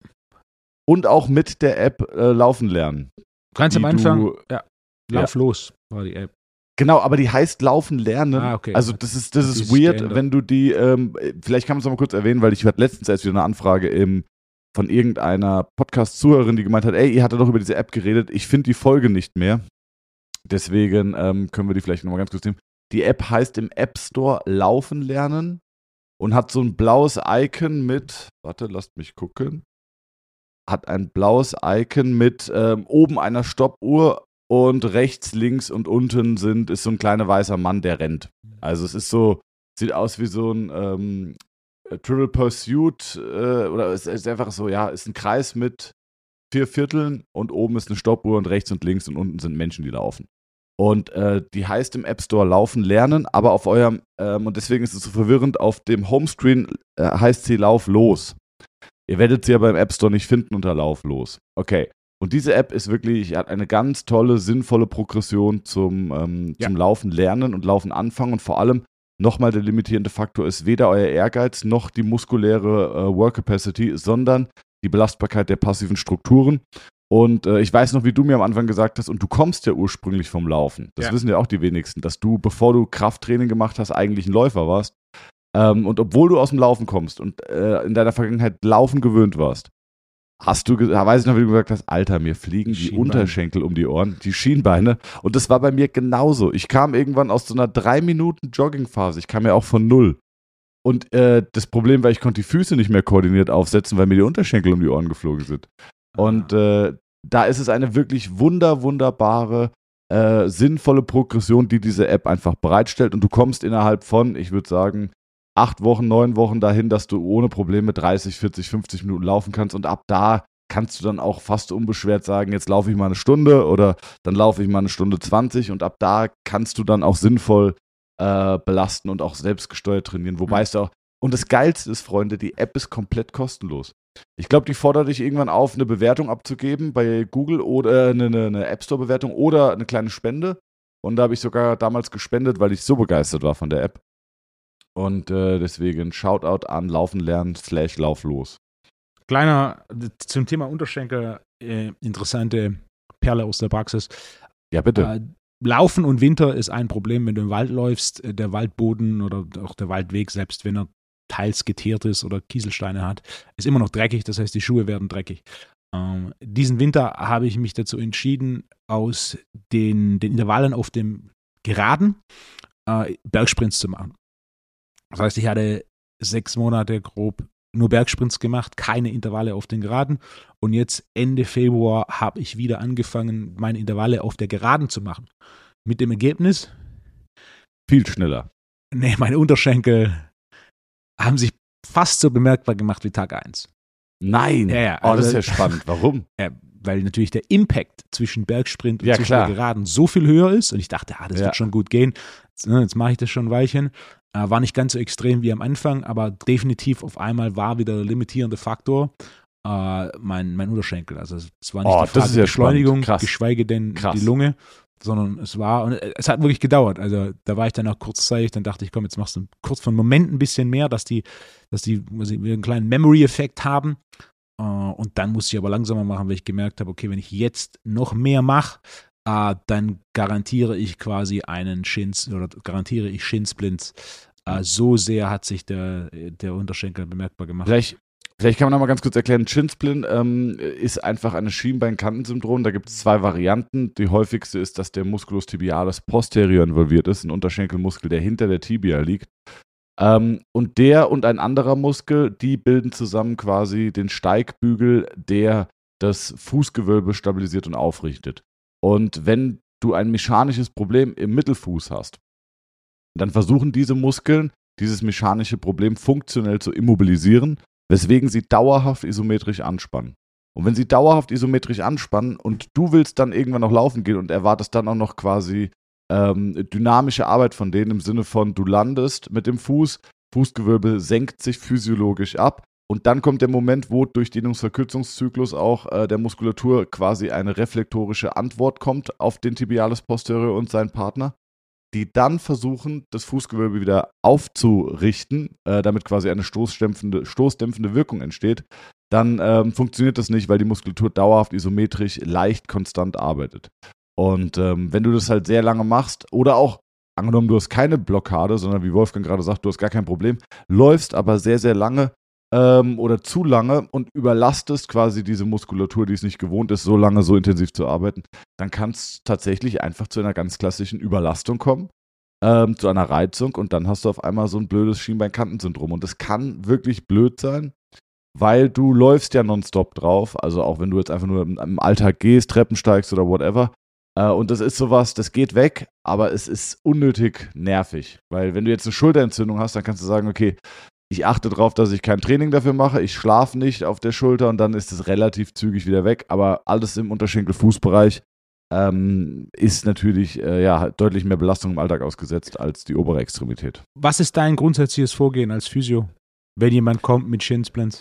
Und auch mit der App Laufen lernen. Ganz am Anfang, Lauf los war die App. Genau, aber die heißt Laufen lernen. Okay. Also das ist weird, wenn du die, vielleicht kann man es noch mal kurz erwähnen, weil ich hatte letztens erst wieder eine Anfrage von irgendeiner Podcast-Zuhörerin, die gemeint hat, ihr hattet doch über diese App geredet, ich finde die Folge nicht mehr. Deswegen können wir die vielleicht nochmal ganz kurz nehmen. Die App heißt im App Store Laufen lernen und hat so ein blaues Icon mit, lasst mich gucken, hat ein blaues Icon mit oben einer Stoppuhr und rechts, links und unten ist so ein kleiner weißer Mann, der rennt. Also es ist so, sieht aus wie so ein Trivial Pursuit oder es ist einfach so, ist ein Kreis mit 4 Vierteln und oben ist eine Stoppuhr und rechts und links und unten sind Menschen, die laufen. Und die heißt im App Store Laufen lernen, aber auf eurem, und deswegen ist es so verwirrend, auf dem Homescreen heißt sie Lauf los. Ihr werdet sie ja beim App Store nicht finden unter Lauf los. Okay. Und diese App ist wirklich, hat eine ganz tolle, sinnvolle Progression zum Laufen lernen und Laufen anfangen und vor allem nochmal der limitierende Faktor ist weder euer Ehrgeiz noch die muskuläre Work Capacity, sondern die Belastbarkeit der passiven Strukturen. Und ich weiß noch, wie du mir am Anfang gesagt hast, und du kommst ja ursprünglich vom Laufen. Das wissen ja auch die wenigsten, dass du, bevor du Krafttraining gemacht hast, eigentlich ein Läufer warst. Und obwohl du aus dem Laufen kommst und in deiner Vergangenheit Laufen gewöhnt warst, weiß ich noch, wie du gesagt hast, Alter, mir fliegen die Unterschenkel um die Ohren, die Schienbeine. Und das war bei mir genauso. Ich kam irgendwann aus so einer 3-Minuten-Jogging-Phase. Ich kam ja auch von 0. Und das Problem war, ich konnte die Füße nicht mehr koordiniert aufsetzen, weil mir die Unterschenkel um die Ohren geflogen sind. Und da ist es eine wirklich wunderbare, sinnvolle Progression, die diese App einfach bereitstellt. Und du kommst innerhalb von, ich würde sagen, 8 Wochen, 9 Wochen dahin, dass du ohne Probleme 30, 40, 50 Minuten laufen kannst. Und ab da kannst du dann auch fast unbeschwert sagen, jetzt laufe ich mal eine Stunde oder dann laufe ich mal eine Stunde 20. Und ab da kannst du dann auch sinnvoll belasten und auch selbstgesteuert trainieren. Wobei es auch, und das Geilste ist, Freunde, die App ist komplett kostenlos. Ich glaube, die fordert dich irgendwann auf, eine Bewertung abzugeben bei Google oder eine App Store Bewertung oder eine kleine Spende. Und da habe ich sogar damals gespendet, weil ich so begeistert war von der App. Und deswegen Shoutout an Laufen lernen /Lauf los. Kleiner zum Thema Unterschenkel interessante Perle aus der Praxis. Ja, bitte. Laufen und Winter ist ein Problem, wenn du im Wald läufst. Der Waldboden oder auch der Waldweg, selbst wenn er teils geteert ist oder Kieselsteine hat, ist immer noch dreckig. Das heißt, die Schuhe werden dreckig. Diesen Winter habe ich mich dazu entschieden, aus den Intervallen auf dem Geraden Bergsprints zu machen. Das heißt, ich hatte 6 Monate grob nur Bergsprints gemacht, keine Intervalle auf den Geraden. Und jetzt Ende Februar habe ich wieder angefangen, meine Intervalle auf der Geraden zu machen. Mit dem Ergebnis? Viel schneller. Nee, meine Unterschenkel haben sich fast so bemerkbar gemacht wie Tag 1. Nein. Ja, also, das ist ja spannend. Warum? Weil natürlich der Impact zwischen Bergsprint und zwischen klar. der Geraden so viel höher ist. Und ich dachte, das wird schon gut gehen. Jetzt mache ich das schon ein Weilchen. War nicht ganz so extrem wie am Anfang, aber definitiv auf einmal war wieder der limitierende Faktor mein Unterschenkel. Also es war nicht die Frage der Beschleunigung, geschweige denn die Lunge, sondern es hat wirklich gedauert. Also da war ich dann auch kurzzeitig, dann dachte ich, komm, jetzt machst du kurz für einen Moment ein bisschen mehr, dass die einen kleinen Memory-Effekt haben. Und dann musste ich aber langsamer machen, weil ich gemerkt habe, okay, wenn ich jetzt noch mehr mache, dann garantiere ich quasi garantiere ich Shinsplints. So sehr hat sich der Unterschenkel bemerkbar gemacht. Vielleicht kann man noch mal ganz kurz erklären, Shinsplint ist einfach ein Schienbeinkantensyndrom. Da gibt es 2 Varianten. Die häufigste ist, dass der Musculus tibialis posterior involviert ist, ein Unterschenkelmuskel, der hinter der Tibia liegt. Und der und ein anderer Muskel, die bilden zusammen quasi den Steigbügel, der das Fußgewölbe stabilisiert und aufrichtet. Und wenn du ein mechanisches Problem im Mittelfuß hast, dann versuchen diese Muskeln, dieses mechanische Problem funktionell zu immobilisieren, weswegen sie dauerhaft isometrisch anspannen. Und wenn sie dauerhaft isometrisch anspannen und du willst dann irgendwann noch laufen gehen und erwartest dann auch noch quasi dynamische Arbeit von denen im Sinne von, du landest mit dem Fußgewölbe senkt sich physiologisch ab und dann kommt der Moment, wo durch Dehnungsverkürzungszyklus auch der Muskulatur quasi eine reflektorische Antwort kommt auf den Tibialis posterior und seinen Partner, die dann versuchen, das Fußgewölbe wieder aufzurichten, damit quasi eine stoßdämpfende Wirkung entsteht, dann funktioniert das nicht, weil die Muskulatur dauerhaft isometrisch leicht konstant arbeitet. Und wenn du das halt sehr lange machst oder auch, angenommen, du hast keine Blockade, sondern wie Wolfgang gerade sagt, du hast gar kein Problem, läufst aber sehr, sehr lange oder zu lange und überlastest quasi diese Muskulatur, die es nicht gewohnt ist, so lange so intensiv zu arbeiten, dann kann es tatsächlich einfach zu einer ganz klassischen Überlastung kommen, zu einer Reizung und dann hast du auf einmal so ein blödes Schienbeinkantensyndrom. Und das kann wirklich blöd sein, weil du läufst ja nonstop drauf, also auch wenn du jetzt einfach nur im Alltag gehst, Treppen steigst oder whatever. Und das ist sowas, das geht weg, aber es ist unnötig nervig. Weil wenn du jetzt eine Schulterentzündung hast, dann kannst du sagen, okay, ich achte darauf, dass ich kein Training dafür mache, ich schlafe nicht auf der Schulter und dann ist es relativ zügig wieder weg. Aber alles im Unterschenkel-Fußbereich ist natürlich deutlich mehr Belastung im Alltag ausgesetzt als die obere Extremität. Was ist dein grundsätzliches Vorgehen als Physio, wenn jemand kommt mit Shinsplints?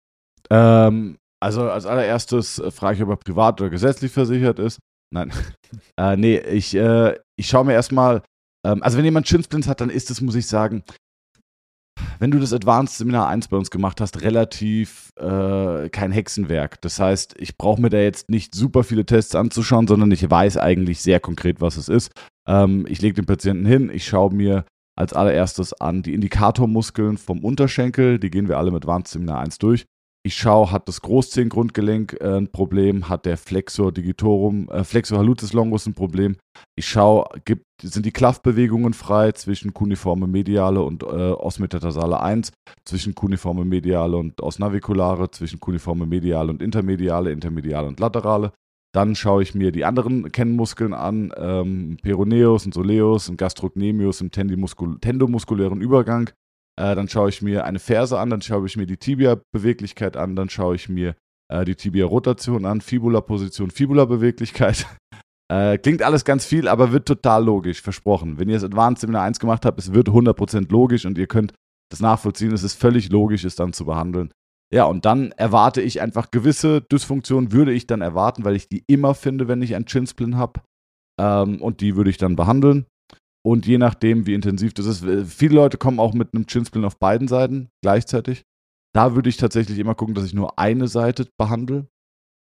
Also als allererstes frage ich, ob er privat oder gesetzlich versichert ist. Nein. Ich schaue mir erstmal, also wenn jemand Shinsplints hat, dann ist es, muss ich sagen, wenn du das Advanced Seminar 1 bei uns gemacht hast, relativ kein Hexenwerk. Das heißt, ich brauche mir da jetzt nicht super viele Tests anzuschauen, sondern ich weiß eigentlich sehr konkret, was es ist. Ich lege den Patienten hin, ich schaue mir als allererstes an die Indikatormuskeln vom Unterschenkel, die gehen wir alle mit Advanced Seminar 1 durch. Ich schaue, hat das Großzehengrundgelenk ein Problem, hat der Flexor hallucis longus ein Problem. Ich schaue, sind die Klaffbewegungen frei zwischen cuneiforme mediale und osmetatarsale 1, zwischen cuneiforme mediale und osnaviculare, zwischen cuneiforme mediale und intermediale und laterale. Dann schaue ich mir die anderen Kennmuskeln an, Peroneus und Soleus und Gastrocnemius im tendomuskulären Übergang. Dann schaue ich mir eine Ferse an, dann schaue ich mir die Tibia-Beweglichkeit an, dann schaue ich mir die Tibia-Rotation an, Fibula-Position, Fibula-Beweglichkeit. Klingt alles ganz viel, aber wird total logisch, versprochen. Wenn ihr das Advanced Seminar 1 gemacht habt, es wird 100% logisch und ihr könnt das nachvollziehen, es ist völlig logisch, es dann zu behandeln. Ja, und dann erwarte ich einfach gewisse Dysfunktionen, würde ich dann erwarten, weil ich die immer finde, wenn ich einen Shinsplint habe. Und die würde ich dann behandeln. Und je nachdem, wie intensiv das ist, viele Leute kommen auch mit einem Shinsplint auf beiden Seiten gleichzeitig. Da würde ich tatsächlich immer gucken, dass ich nur eine Seite behandle.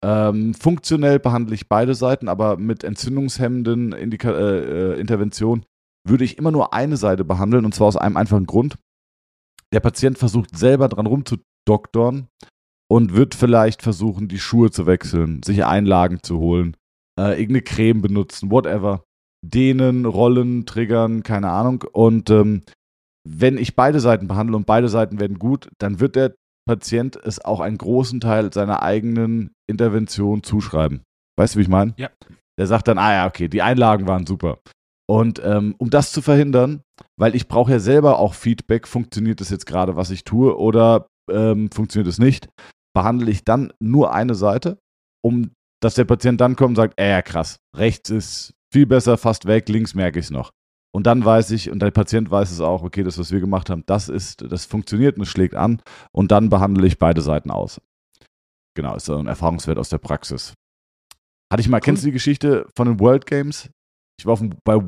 Funktionell behandle ich beide Seiten, aber mit entzündungshemmenden Interventionen würde ich immer nur eine Seite behandeln, und zwar aus einem einfachen Grund. Der Patient versucht selber dran rumzudoktern und wird vielleicht versuchen, die Schuhe zu wechseln, sich Einlagen zu holen, irgendeine Creme benutzen, whatever. Dehnen, rollen, triggern, keine Ahnung. Und wenn ich beide Seiten behandle und beide Seiten werden gut, dann wird der Patient es auch einen großen Teil seiner eigenen Intervention zuschreiben. Weißt du, wie ich meine? Ja. Der sagt dann, okay, die Einlagen waren super. Und um das zu verhindern, weil ich brauche ja selber auch Feedback, funktioniert das jetzt gerade, was ich tue, oder funktioniert es nicht, behandle ich dann nur eine Seite, dass der Patient dann kommt und sagt, krass, rechts ist viel besser, fast weg, links merke ich es noch. Und dann weiß ich, und der Patient weiß es auch, okay, das, was wir gemacht haben, das funktioniert und es schlägt an, und dann behandle ich beide Seiten aus. Genau, ist so ein Erfahrungswert aus der Praxis. Kennst du die Geschichte von den World Games? Ich war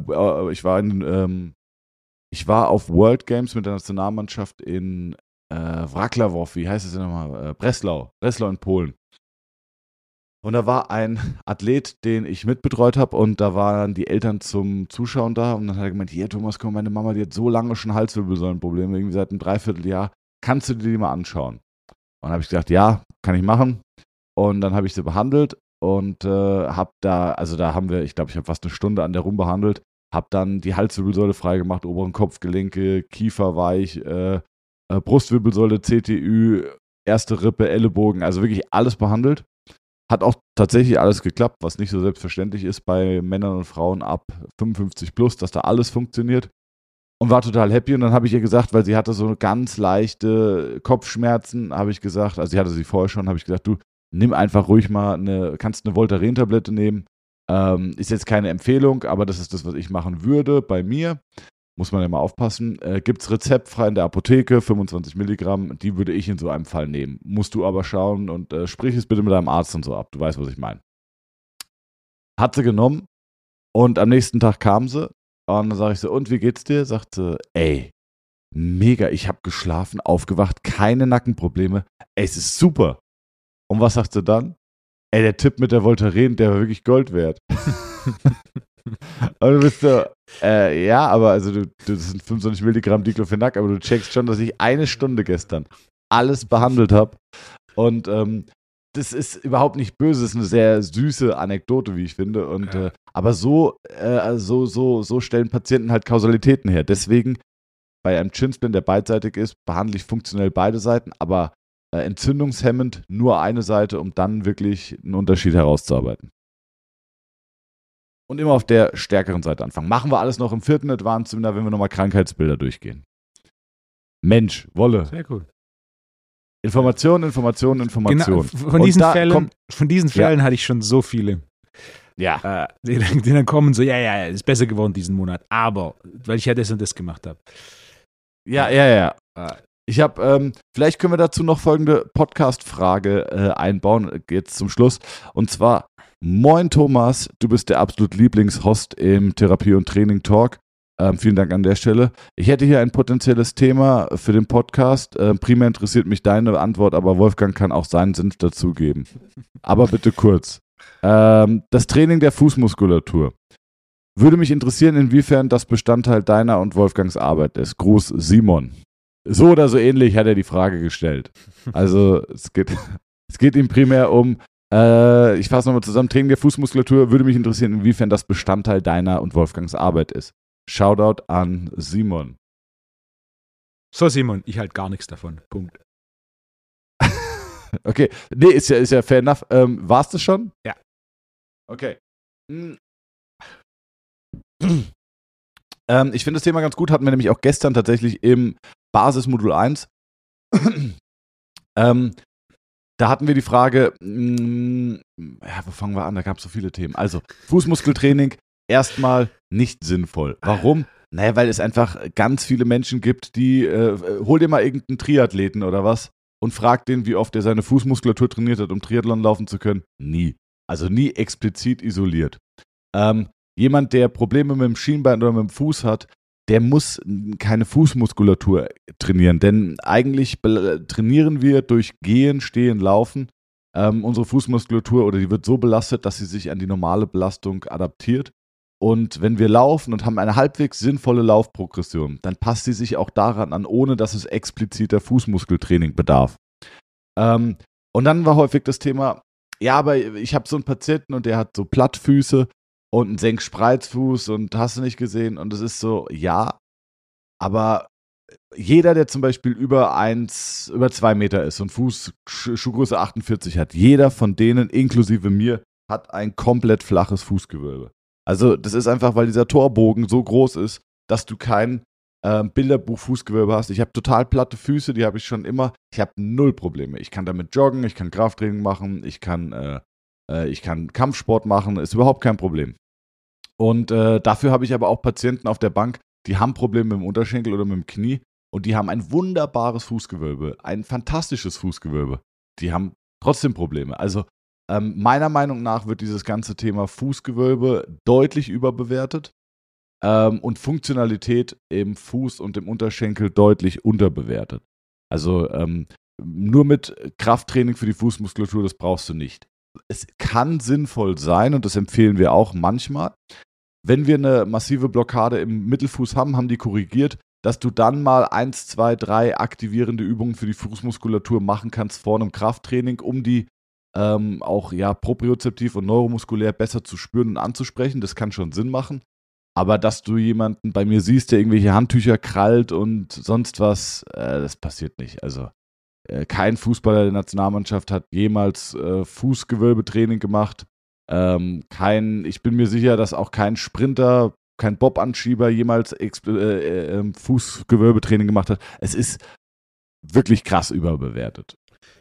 auf World Games mit der Nationalmannschaft in Wrocław, wie heißt es denn nochmal? Breslau in Polen. Und da war ein Athlet, den ich mitbetreut habe, und da waren die Eltern zum Zuschauen da, und dann hat er gemeint, hier Thomas, komm, meine Mama, die hat so lange schon Halswirbelsäulenprobleme, irgendwie seit einem Dreivierteljahr, kannst du dir die mal anschauen? Und dann habe ich gesagt, ja, kann ich machen. Und dann habe ich sie behandelt und habe da haben wir, ich glaube, ich habe fast eine Stunde an der rumbehandelt, habe dann die Halswirbelsäule freigemacht, oberen Kopfgelenke, Kiefer weich, Brustwirbelsäule, CTÜ, erste Rippe, Ellenbogen, also wirklich alles behandelt. Hat auch tatsächlich alles geklappt, was nicht so selbstverständlich ist bei Männern und Frauen ab 55 plus, dass da alles funktioniert. Und war total happy. Und dann habe ich ihr gesagt, weil sie hatte so ganz leichte Kopfschmerzen, habe ich gesagt, also sie hatte sie vorher schon, habe ich gesagt, du, nimm einfach ruhig mal kannst eine Voltaren-Tablette nehmen. Ist jetzt keine Empfehlung, aber das ist das, was ich machen würde bei mir. Muss man ja mal aufpassen. Gibt es rezeptfrei in der Apotheke, 25 Milligramm, die würde ich in so einem Fall nehmen. Musst du aber schauen und sprich es bitte mit deinem Arzt und so ab. Du weißt, was ich meine. Hat sie genommen und am nächsten Tag kam sie und dann sage ich so, und wie geht's dir? Sagt sie, mega, ich habe geschlafen, aufgewacht, keine Nackenprobleme. Es ist super. Und was sagt sie dann? Der Tipp mit der Voltaren, der war wirklich Gold wert. Und du bist so, aber also das sind 25 Milligramm Diclofenac, aber du checkst schon, dass ich eine Stunde gestern alles behandelt habe. Und das ist überhaupt nicht böse, das ist eine sehr süße Anekdote, wie ich finde. Und aber so stellen Patienten halt Kausalitäten her. Deswegen bei einem Chinsplan, der beidseitig ist, behandle ich funktionell beide Seiten, aber entzündungshemmend nur eine Seite, um dann wirklich einen Unterschied herauszuarbeiten. Und immer auf der stärkeren Seite anfangen. Machen wir alles noch im 4. Advanced Seminar, wenn wir nochmal Krankheitsbilder durchgehen. Mensch, Wolle. Sehr cool. Information. Genau, von diesen Fällen hatte ich schon so viele. Ja. Die dann kommen so, ist besser geworden diesen Monat. Aber, weil ich ja das und das gemacht habe. Ja. Ich habe, vielleicht können wir dazu noch folgende Podcast-Frage einbauen, jetzt zum Schluss. Und zwar, moin Thomas, du bist der absolut Lieblingshost im Therapie- und Training-Talk. Vielen Dank an der Stelle. Ich hätte hier ein potenzielles Thema für den Podcast. Primär interessiert mich deine Antwort, aber Wolfgang kann auch seinen Senf dazugeben. Aber bitte kurz. Das Training der Fußmuskulatur. Würde mich interessieren, inwiefern das Bestandteil deiner und Wolfgangs Arbeit ist. Gruß, Simon. So oder so ähnlich hat er die Frage gestellt. Also es geht ihm primär um, ich fasse nochmal zusammen, Training der Fußmuskulatur, würde mich interessieren, inwiefern das Bestandteil deiner und Wolfgangs Arbeit ist. Shoutout an Simon. So Simon, ich halt gar nichts davon. Punkt. Okay, nee, ist ja fair enough. Warst du schon? Ja. Okay. Ich finde das Thema ganz gut, hatten wir nämlich auch gestern tatsächlich im Basismodul 1. Da hatten wir die Frage, wo fangen wir an? Da gab es so viele Themen. Also, Fußmuskeltraining erstmal nicht sinnvoll. Warum? Naja, weil es einfach ganz viele Menschen gibt, die, hol dir mal irgendeinen Triathleten oder was und frag den, wie oft er seine Fußmuskulatur trainiert hat, um Triathlon laufen zu können. Nie. Also nie explizit isoliert. Jemand, der Probleme mit dem Schienbein oder mit dem Fuß hat, der muss keine Fußmuskulatur trainieren, denn eigentlich trainieren wir durch Gehen, Stehen, Laufen unsere Fußmuskulatur oder die wird so belastet, dass sie sich an die normale Belastung adaptiert. Und wenn wir laufen und haben eine halbwegs sinnvolle Laufprogression, dann passt sie sich auch daran an, ohne dass es expliziter Fußmuskeltraining bedarf. Und dann war häufig das Thema, ja, aber ich habe so einen Patienten und der hat so Plattfüße und einen Senkspreizfuß und hast du nicht gesehen. Und es ist so, ja, aber jeder, der zum Beispiel über 2 Meter ist und Schuhgröße 48 hat, jeder von denen, inklusive mir, hat ein komplett flaches Fußgewölbe. Also das ist einfach, weil dieser Torbogen so groß ist, dass du kein Bilderbuch-Fußgewölbe hast. Ich habe total platte Füße, die habe ich schon immer. Ich habe 0 Probleme. Ich kann damit joggen, ich kann Krafttraining machen, ich kann Kampfsport machen, ist überhaupt kein Problem. Und dafür habe ich aber auch Patienten auf der Bank, die haben Probleme mit dem Unterschenkel oder mit dem Knie und die haben ein wunderbares Fußgewölbe, ein fantastisches Fußgewölbe. Die haben trotzdem Probleme. Also meiner Meinung nach wird dieses ganze Thema Fußgewölbe deutlich überbewertet. Und Funktionalität im Fuß und im Unterschenkel deutlich unterbewertet. Also nur mit Krafttraining für die Fußmuskulatur, das brauchst du nicht. Es kann sinnvoll sein, und das empfehlen wir auch manchmal, wenn wir eine massive Blockade im Mittelfuß haben, haben die korrigiert, dass du dann mal 1, 2, 3 aktivierende Übungen für die Fußmuskulatur machen kannst vor einem Krafttraining, um die auch propriozeptiv und neuromuskulär besser zu spüren und anzusprechen. Das kann schon Sinn machen. Aber dass du jemanden bei mir siehst, der irgendwelche Handtücher krallt und sonst was, das passiert nicht. Also kein Fußballer der Nationalmannschaft hat jemals Fußgewölbetraining gemacht. Ich bin mir sicher, dass auch kein Sprinter, kein Bobanschieber jemals Fußgewölbetraining gemacht hat. Es ist wirklich krass überbewertet.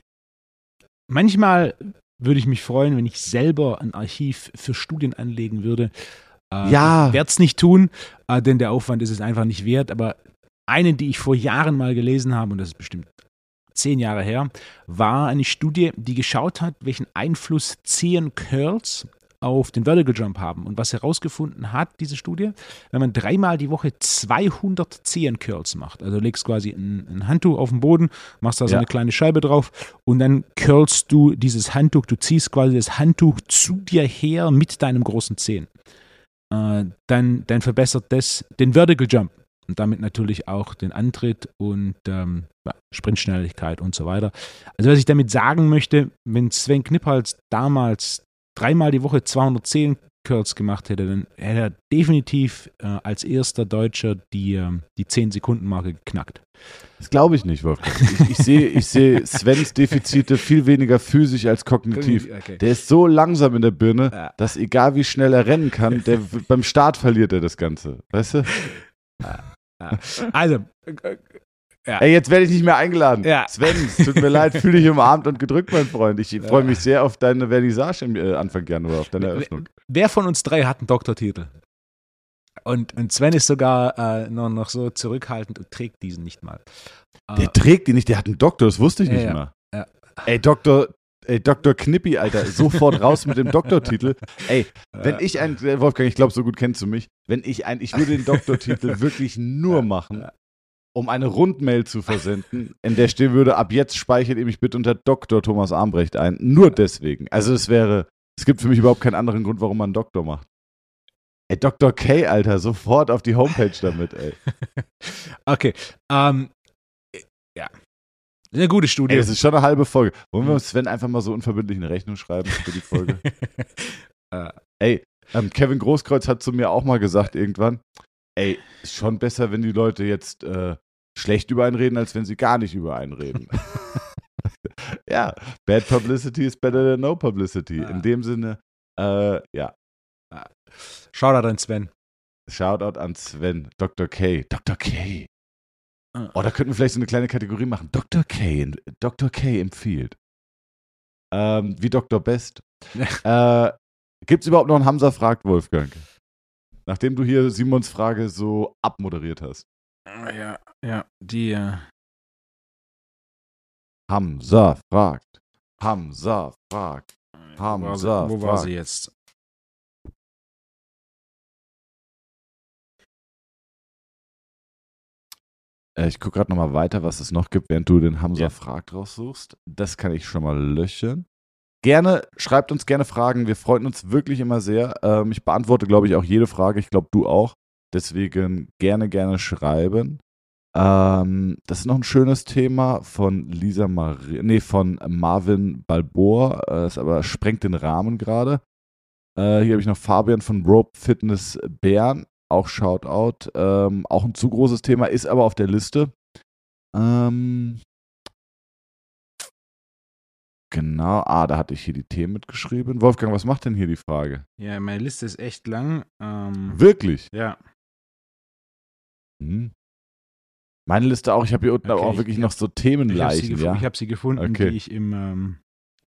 Manchmal würde ich mich freuen, wenn ich selber ein Archiv für Studien anlegen würde. Ja. Ich werde es nicht tun, denn der Aufwand ist es einfach nicht wert. Aber eine, die ich vor Jahren mal gelesen habe, und das ist bestimmt 10 Jahre her, war eine Studie, die geschaut hat, welchen Einfluss Zehen-Curls auf den Vertical Jump haben. Und was herausgefunden hat, diese Studie, wenn man 3-mal die Woche 200 Zehen-Curls macht, also legst quasi ein Handtuch auf den Boden, machst da so eine kleine Scheibe drauf und dann curlst du dieses Handtuch, du ziehst quasi das Handtuch zu dir her mit deinem großen Zehen. Dann verbessert das den Vertical Jump und damit natürlich auch den Antritt und Sprintschnelligkeit und so weiter. Also was ich damit sagen möchte, wenn Sven Kniphals damals 3-mal die Woche 210 Curls gemacht hätte, dann hätte er definitiv als erster Deutscher die 10-Sekunden-Marke geknackt. Das glaube ich nicht, Wolfgang. Ich sehe Svens Defizite viel weniger physisch als kognitiv. Okay. Der ist so langsam in der Birne, dass egal wie schnell er rennen kann, beim Start verliert er das Ganze. Weißt du? Also, Ey, jetzt werde ich nicht mehr eingeladen. Ja. Sven, es tut mir leid, fühle dich umarmt und gedrückt, mein Freund. Ich freue mich sehr auf deine Vernissage Anfang Januar, auf deine Eröffnung. Wer von uns 3 hat einen Doktortitel? Und Sven ist sogar noch so zurückhaltend und trägt diesen nicht mal. Der trägt ihn nicht, der hat einen Doktor, das wusste ich nicht mal. Ja. Ey, Dr. Knippi, Alter, sofort raus mit dem Doktortitel. Ey, wenn ich Wolfgang, ich glaube, so gut kennst du mich, ich würde den Doktortitel wirklich nur machen, um eine Rundmail zu versenden, in der stehen würde, ab jetzt speichert ihr mich bitte unter Dr. Thomas Armbrecht ein. Nur deswegen. Also es gibt für mich überhaupt keinen anderen Grund, warum man einen Doktor macht. Ey, Dr. K, Alter, sofort auf die Homepage damit, ey. Okay, ja. Eine gute Studie. Ey, das ist schon eine halbe Folge. Wollen wir Sven einfach mal so unverbindlich eine Rechnung schreiben für die Folge? Ey, Kevin Großkreuz hat zu mir auch mal gesagt irgendwann, ey, ist schon besser, wenn die Leute jetzt schlecht über einen reden, als wenn sie gar nicht über einen reden. Ja, bad publicity is better than no publicity. In dem Sinne, ja. Shoutout an Sven. Shoutout an Sven. Dr. K. Dr. K. Oh, da könnten wir vielleicht so eine kleine Kategorie machen. Dr. K. Dr. K. empfiehlt. Wie Dr. Best. Gibt es überhaupt noch einen Hamza fragt, Wolfgang? Nachdem du hier Simons Frage so abmoderiert hast. Ja, die Hamza fragt. Hamza fragt. Hamza Wo war sie jetzt? Ich gucke gerade nochmal weiter, was es noch gibt, während du den Hamza fragt raussuchst. Das kann ich schon mal löschen. Schreibt uns gerne Fragen. Wir freuen uns wirklich immer sehr. Ich beantworte, glaube ich, auch jede Frage. Ich glaube, du auch. Deswegen gerne schreiben. Das ist noch ein schönes Thema von von Marvin Balboa. Es aber sprengt den Rahmen gerade. Hier habe ich noch Fabian von Rope Fitness Bern. Auch Shoutout. Auch ein zu großes Thema, ist aber auf der Liste. Genau, da hatte ich hier die Themen mitgeschrieben. Wolfgang, was macht denn hier die Frage? Ja, meine Liste ist echt lang. Wirklich? Ja. Hm. Meine Liste auch. Ich habe hier unten aber auch Okay, wirklich noch so Themenleichen, ja? Ich habe sie gefunden, Okay. die ich im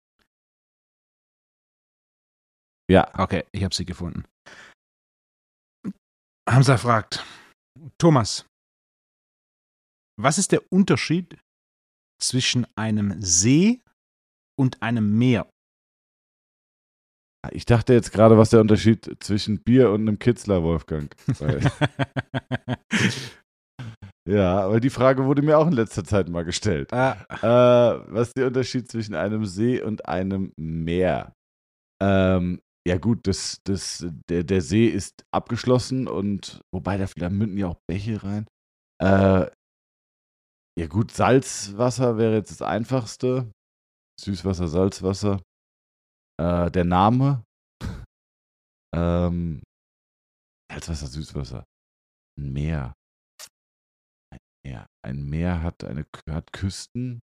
Ja. Okay, ich habe sie gefunden. Hamza fragt, Thomas, was ist der Unterschied zwischen einem See und einem Meer? Ich dachte jetzt gerade, was der Unterschied zwischen Bier und einem Kitzler, Wolfgang. Ja, aber die Frage wurde mir auch in letzter Zeit mal gestellt. Was ist der Unterschied zwischen einem See und einem Meer? Ja gut, der See ist abgeschlossen und wobei da münden ja auch Bäche rein. Ja gut, Salzwasser wäre jetzt das Einfachste. Süßwasser, Salzwasser. Der Name. Salzwasser, Süßwasser. Ein Meer. Ein Meer hat Küsten.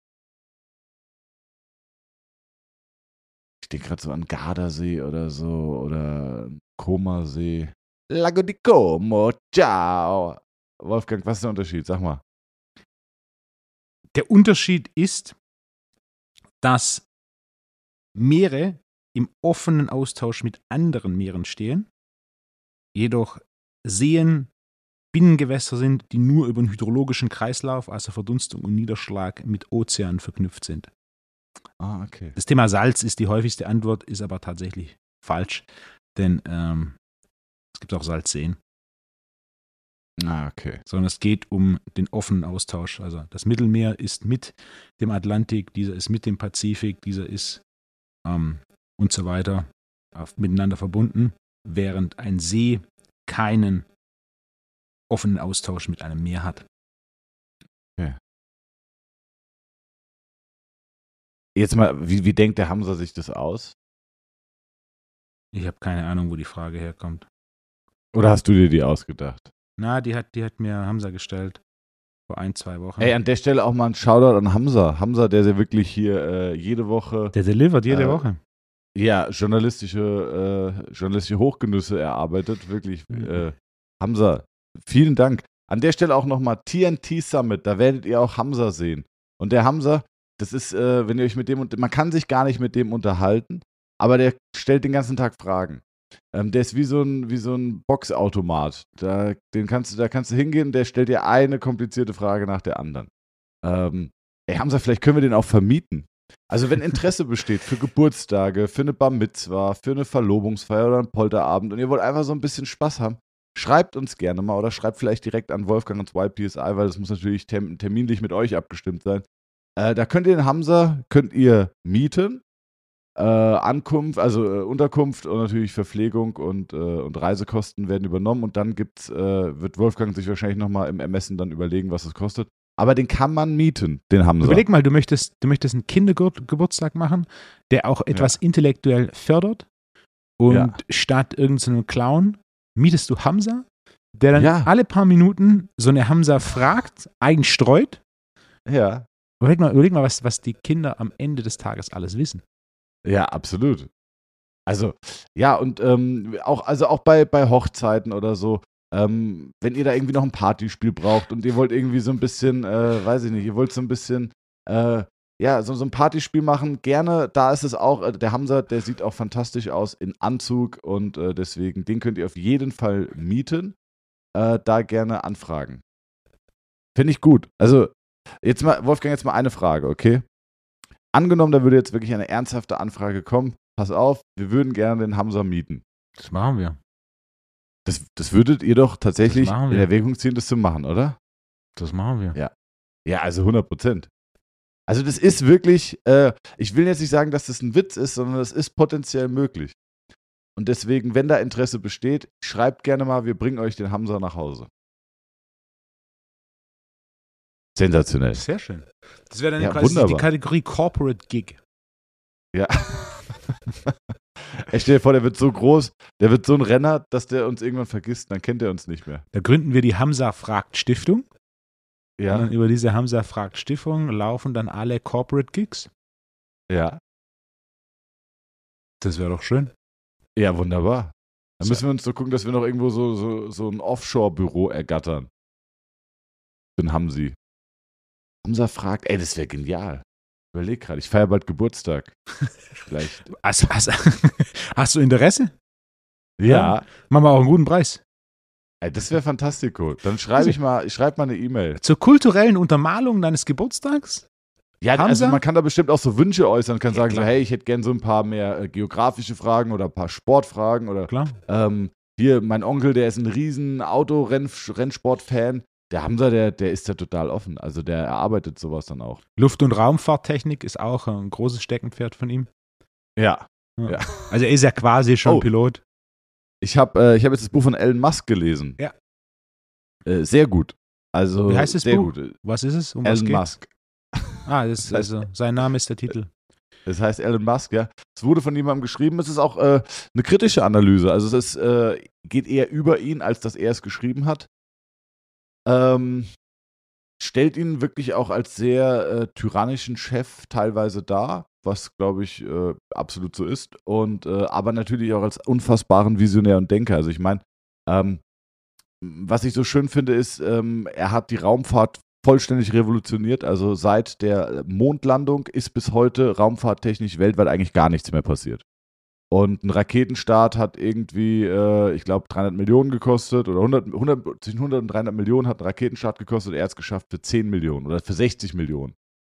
Ich denke gerade so an Gardasee oder so oder Comersee. Lago di Como, ciao. Wolfgang, was ist der Unterschied? Sag mal. Der Unterschied ist, dass Meere im offenen Austausch mit anderen Meeren stehen, jedoch Seen Binnengewässer sind, die nur über einen hydrologischen Kreislauf, also Verdunstung und Niederschlag, mit Ozeanen verknüpft sind. Okay. Das Thema Salz ist die häufigste Antwort, ist aber tatsächlich falsch, denn es gibt auch Salzseen. Okay. Sondern es geht um den offenen Austausch. Also das Mittelmeer ist mit dem Atlantik, dieser ist mit dem Pazifik, dieser ist und so weiter miteinander verbunden, während ein See keinen offenen Austausch mit einem Meer hat. Okay. Jetzt mal, wie denkt der Hamza sich das aus? Ich habe keine Ahnung, wo die Frage herkommt. Oder hast du dir die ausgedacht? Na, die hat mir Hamza gestellt vor 1-2 Wochen. Ey, an der Stelle auch mal ein Shoutout an Hamza. Hamza, der ja wirklich hier jede Woche. Der delivert jede Woche. Ja, journalistische Hochgenüsse erarbeitet. Wirklich. Hamza, vielen Dank. An der Stelle auch nochmal TNT Summit. Da werdet ihr auch Hamza sehen. Und der Hamza, das ist, wenn ihr euch mit dem, man kann sich gar nicht mit dem unterhalten, aber der stellt den ganzen Tag Fragen. Der ist wie so ein Boxautomat. Da kannst du hingehen, der stellt dir eine komplizierte Frage nach der anderen. Hamza, vielleicht können wir den auch vermieten. Also wenn Interesse besteht für Geburtstage, für eine Bar Mitzwa, für eine Verlobungsfeier oder einen Polterabend und ihr wollt einfach so ein bisschen Spaß haben, schreibt uns gerne mal oder schreibt vielleicht direkt an Wolfgang und YPSI, weil das muss natürlich terminlich mit euch abgestimmt sein. Da könnt ihr den Hamza mieten. Unterkunft und natürlich Verpflegung und Reisekosten werden übernommen und dann wird Wolfgang sich wahrscheinlich nochmal im Ermessen dann überlegen, was es kostet. Aber den kann man mieten, den Hamza. Überleg mal, du möchtest einen Kindergeburtstag machen, der auch etwas intellektuell fördert und statt irgendeinem Clown mietest du Hamza, der dann alle paar Minuten so eine Hamza fragt, eigenstreut. Ja. Überleg mal, was die Kinder am Ende des Tages alles wissen. Ja, absolut. Also, ja, und auch bei Hochzeiten oder so, wenn ihr da irgendwie noch ein Partyspiel braucht und ihr wollt irgendwie so ein bisschen, weiß ich nicht, ihr wollt so ein bisschen, so ein Partyspiel machen, gerne, da ist es auch, der Hamza, der sieht auch fantastisch aus in Anzug und deswegen, den könnt ihr auf jeden Fall mieten, da gerne anfragen. Finde ich gut. Also, Wolfgang, jetzt mal eine Frage, okay? Angenommen, da würde jetzt wirklich eine ernsthafte Anfrage kommen. Pass auf, wir würden gerne den Hamza mieten. Das machen wir. Das würdet ihr doch tatsächlich in Erwägung ziehen, das zu machen, oder? Das machen wir. Ja. Ja, also 100%. Also das ist wirklich, ich will jetzt nicht sagen, dass das ein Witz ist, sondern das ist potenziell möglich. Und deswegen, wenn da Interesse besteht, schreibt gerne mal, wir bringen euch den Hamza nach Hause. Sensationell. Sehr schön. Das wäre dann Ja, quasi wunderbar. die Kategorie Corporate Gig. Ja. Ich stell dir vor, der wird so groß, der wird so ein Renner, dass der uns irgendwann vergisst, dann kennt er uns nicht mehr. Da gründen wir die Hamza fragt Stiftung. Und Ja, dann über diese Hamza fragt Stiftung laufen dann alle Corporate Gigs. ja. Das wäre doch schön. Ja, wunderbar. Dann So. müssen wir uns so gucken, dass wir noch irgendwo so ein Offshore-Büro ergattern. Dann haben sie. Hamza fragt, ey, das wäre genial. Überleg gerade, ich feiere bald Geburtstag. Vielleicht. Hast du Interesse? Ja. Machen wir auch einen guten Preis. Ey, das wäre fantastico. Dann schreibe ich mal eine E-Mail. Zur kulturellen Untermalung deines Geburtstags? Ja, also Hamza? man kann da bestimmt auch so Wünsche äußern, kann Ja, sagen klar. so, hey, ich hätte gern so ein paar mehr geografische Fragen oder ein paar Sportfragen oder Klar. hier, mein Onkel, der ist ein riesen Autorennsport-Fan. Der Hamza, der ist ja total offen. Also der erarbeitet sowas dann auch. Luft- und Raumfahrttechnik ist auch ein großes Steckenpferd von ihm. Ja. Also er ist ja quasi schon Oh. Pilot. Ich hab jetzt das Buch von Elon Musk gelesen. Ja. Sehr gut. Also Wie heißt das sehr Buch? gut. Was ist es? Um was Elon geht's? Musk. Das ist sein Name ist der Titel. Das heißt Elon Musk, ja. Es wurde von jemandem geschrieben. Es ist auch eine kritische Analyse. Also es geht eher über ihn, als dass er es geschrieben hat. Stellt ihn wirklich auch als sehr tyrannischen Chef teilweise dar, was, glaube ich, absolut so ist. Und aber natürlich auch als unfassbaren Visionär und Denker. Also ich meine, was ich so schön finde, ist, er hat die Raumfahrt vollständig revolutioniert. Also seit der Mondlandung ist bis heute raumfahrttechnisch weltweit eigentlich gar nichts mehr passiert. Und ein Raketenstart hat irgendwie, ich glaube, 300 Millionen gekostet oder zwischen 100 und 300 Millionen hat ein Raketenstart gekostet. Er hat es geschafft für 10 Millionen oder für 60 Millionen.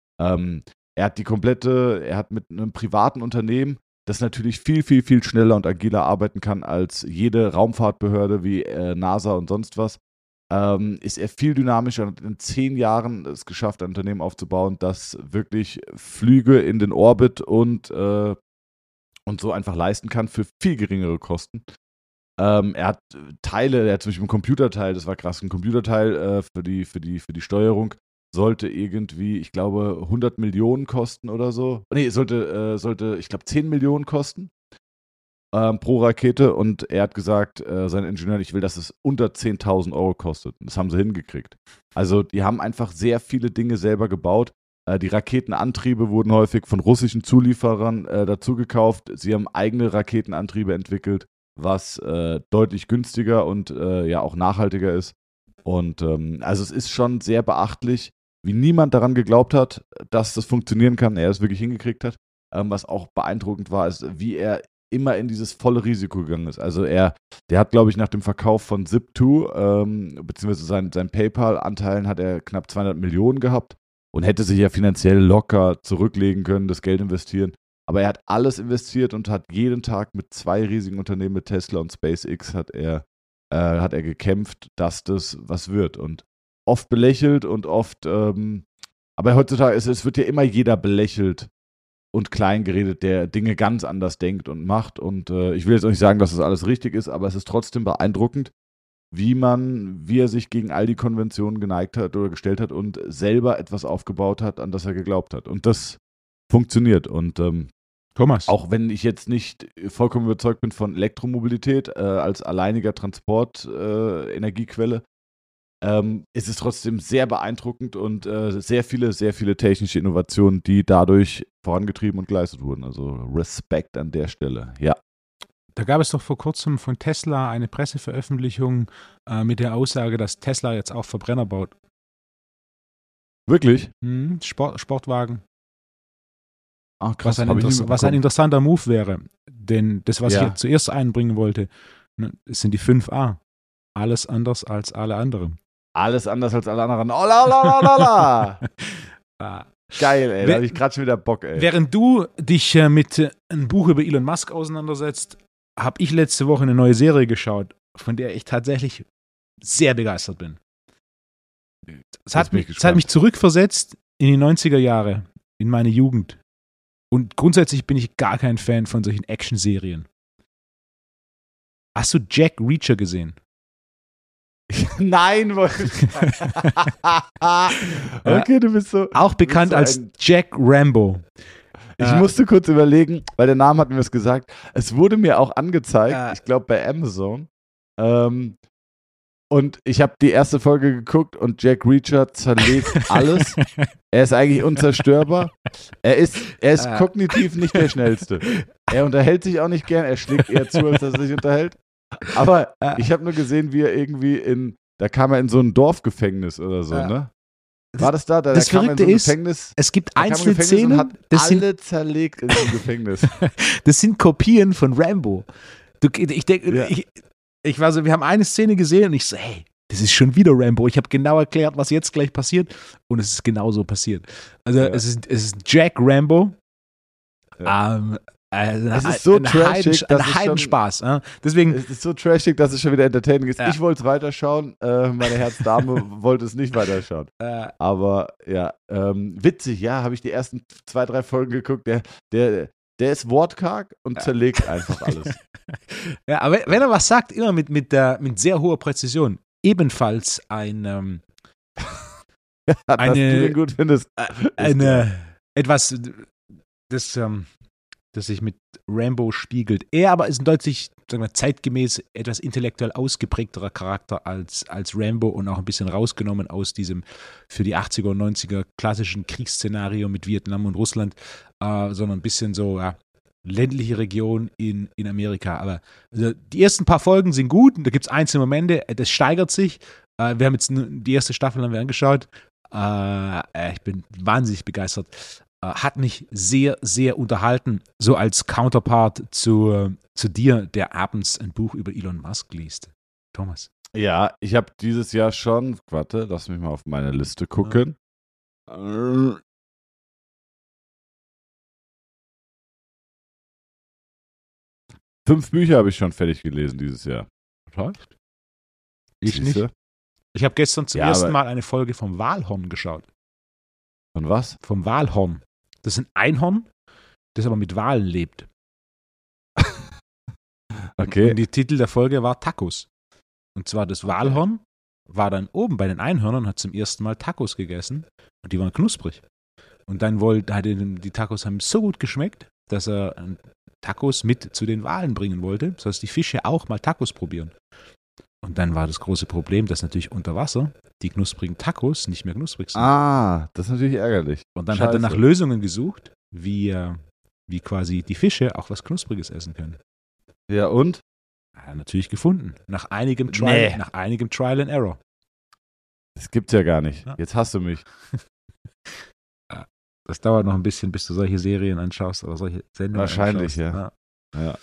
Er hat mit einem privaten Unternehmen, das natürlich viel, viel, viel schneller und agiler arbeiten kann als jede Raumfahrtbehörde wie NASA und sonst was, ist er viel dynamischer und hat in 10 Jahren es geschafft, ein Unternehmen aufzubauen, das wirklich Flüge in den Orbit und so einfach leisten kann für viel geringere Kosten. Er hat Teile, er hat zum Beispiel ein Computerteil, das war krass, ein Computerteil für die Steuerung sollte irgendwie, ich glaube, 100 Millionen kosten oder so. Nee, sollte ich glaube, 10 Millionen kosten pro Rakete und er hat gesagt, sein Ingenieur, ich will, dass es unter 10.000 Euro kostet. Und das haben sie hingekriegt. Also die haben einfach sehr viele Dinge selber gebaut. Die Raketenantriebe wurden häufig von russischen Zulieferern dazu gekauft. Sie haben eigene Raketenantriebe entwickelt, was deutlich günstiger und ja auch nachhaltiger ist. Und also es ist schon sehr beachtlich, wie niemand daran geglaubt hat, dass das funktionieren kann. Er es wirklich hingekriegt hat. Was auch beeindruckend war, ist, wie er immer in dieses volle Risiko gegangen ist. Also der hat, glaube ich, nach dem Verkauf von Zip2, beziehungsweise seinen PayPal-Anteilen hat er knapp 200 Millionen gehabt. Und hätte sich ja finanziell locker zurücklegen können, das Geld investieren. Aber er hat alles investiert und hat jeden Tag mit 2 riesigen Unternehmen, mit Tesla und SpaceX, hat er gekämpft, dass das was wird. Und oft belächelt und oft, aber heutzutage, es wird ja immer jeder belächelt und klein geredet, der Dinge ganz anders denkt und macht. Und ich will jetzt auch nicht sagen, dass das alles richtig ist, aber es ist trotzdem beeindruckend, wie er sich gegen all die Konventionen geneigt hat oder gestellt hat und selber etwas aufgebaut hat, an das er geglaubt hat. Und das funktioniert. Und Thomas. auch wenn ich jetzt nicht vollkommen überzeugt bin von Elektromobilität als alleiniger Transport-Energiequelle, ist es trotzdem sehr beeindruckend und sehr viele technische Innovationen, die dadurch vorangetrieben und geleistet wurden. Also Respekt an der Stelle, ja. Da gab es doch vor kurzem von Tesla eine Presseveröffentlichung mit der Aussage, dass Tesla jetzt auch Verbrenner baut. Wirklich? Sportwagen. Ach krass, Was ein interessanter Move wäre. Denn das, was ich jetzt zuerst einbringen wollte, sind die 5a. Alles anders als alle anderen. Alles anders als alle anderen. Oh, la, la, la, la, la. Geil, ey. Da habe ich gerade schon wieder Bock, ey. Während du dich mit einem Buch über Elon Musk auseinandersetzt, habe ich letzte Woche eine neue Serie geschaut, von der ich tatsächlich sehr begeistert bin. Es hat mich zurückversetzt in die 90er Jahre. in meiner Jugend. Und grundsätzlich bin ich gar kein Fan von solchen Action-Serien. Hast du Jack Reacher gesehen? Nein, okay, du bist so. Auch bekannt so als Jack Rambo. Ich musste kurz überlegen, weil der Name hat mir was gesagt. Es wurde mir auch angezeigt, ich glaube bei Amazon. Und ich habe die erste Folge geguckt und Jack Reacher zerlegt alles. Er ist eigentlich unzerstörbar. Er ist kognitiv nicht der Schnellste. Er unterhält sich auch nicht gern. Er schlägt eher zu, als dass er sich unterhält. Aber ich habe nur gesehen, wie er irgendwie da kam er in so ein Dorfgefängnis oder so, ne? War das da? Das Verrückte ist, es gibt einzelne Szenen, hat alle zerlegt in diesem Gefängnis. Das sind Kopien von Rambo. Ich denke, ich war so, wir haben eine Szene gesehen und ich so, hey, das ist schon wieder Rambo. Ich habe genau erklärt, was jetzt gleich passiert und es ist genauso passiert. Also es ist Jack Rambo. Es ist so trashig, ein Heidenspaß. Deswegen, es ist so trashig, dass es schon wieder entertaining ist. Ich wollte es weiterschauen, meine Herzdame wollte es nicht weiterschauen. Aber ja, witzig, habe ich die ersten 2, 3 Folgen geguckt. Der ist wortkarg und zerlegt einfach alles. Ja, aber wenn er was sagt, immer mit sehr hoher Präzision. Ebenfalls dass du den gut findest. Etwas, das sich mit Rambo spiegelt. Er aber ist ein deutlich, sagen wir, zeitgemäß etwas intellektuell ausgeprägterer Charakter als Rambo und auch ein bisschen rausgenommen aus diesem für die 80er und 90er klassischen Kriegsszenario mit Vietnam und Russland, sondern ein bisschen so ländliche Region in Amerika. Aber also, die ersten paar Folgen sind gut und da gibt es einzelne Momente, das steigert sich. Wir haben jetzt die erste Staffel haben wir angeschaut. Ich bin wahnsinnig begeistert. Hat mich sehr, sehr unterhalten, so als Counterpart zu dir, der abends ein Buch über Elon Musk liest. Thomas. Ja, ich habe dieses Jahr schon, warte, lass mich mal auf meine Liste gucken. Ja. 5 Bücher habe ich schon fertig gelesen dieses Jahr. Läuft? Ich nicht. Ich habe gestern zum ersten Mal eine Folge vom Walhorn geschaut. Von was? Vom Walhorn. Das ist ein Einhorn, das aber mit Walen lebt. Okay. Und die Titel der Folge war Tacos. Und zwar das Walhorn war dann oben bei den Einhörnern, hat zum ersten Mal Tacos gegessen und die waren knusprig. Und dann die Tacos haben so gut geschmeckt, dass er Tacos mit zu den Walen bringen wollte, sodass die Fische auch mal Tacos probieren. Und dann war das große Problem, dass natürlich unter Wasser die knusprigen Tacos nicht mehr knusprig sind. Das ist natürlich ärgerlich. Und dann hat er nach Lösungen gesucht, wie quasi die Fische auch was Knuspriges essen können. Ja, und? Hat er natürlich gefunden. Nach einigem Trial and Error. Das gibt's ja gar nicht. Ja. Jetzt hast du mich. Das dauert noch ein bisschen, bis du solche Serien anschaust oder solche Sendungen Wahrscheinlich, anschaust. Ja.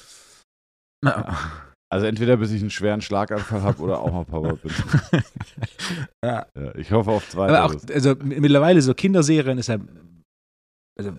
Also entweder bis ich einen schweren Schlaganfall habe oder auch mal Power bin. Ja, ich hoffe auf 2. Aber auch, also mittlerweile so Kinderserien ist also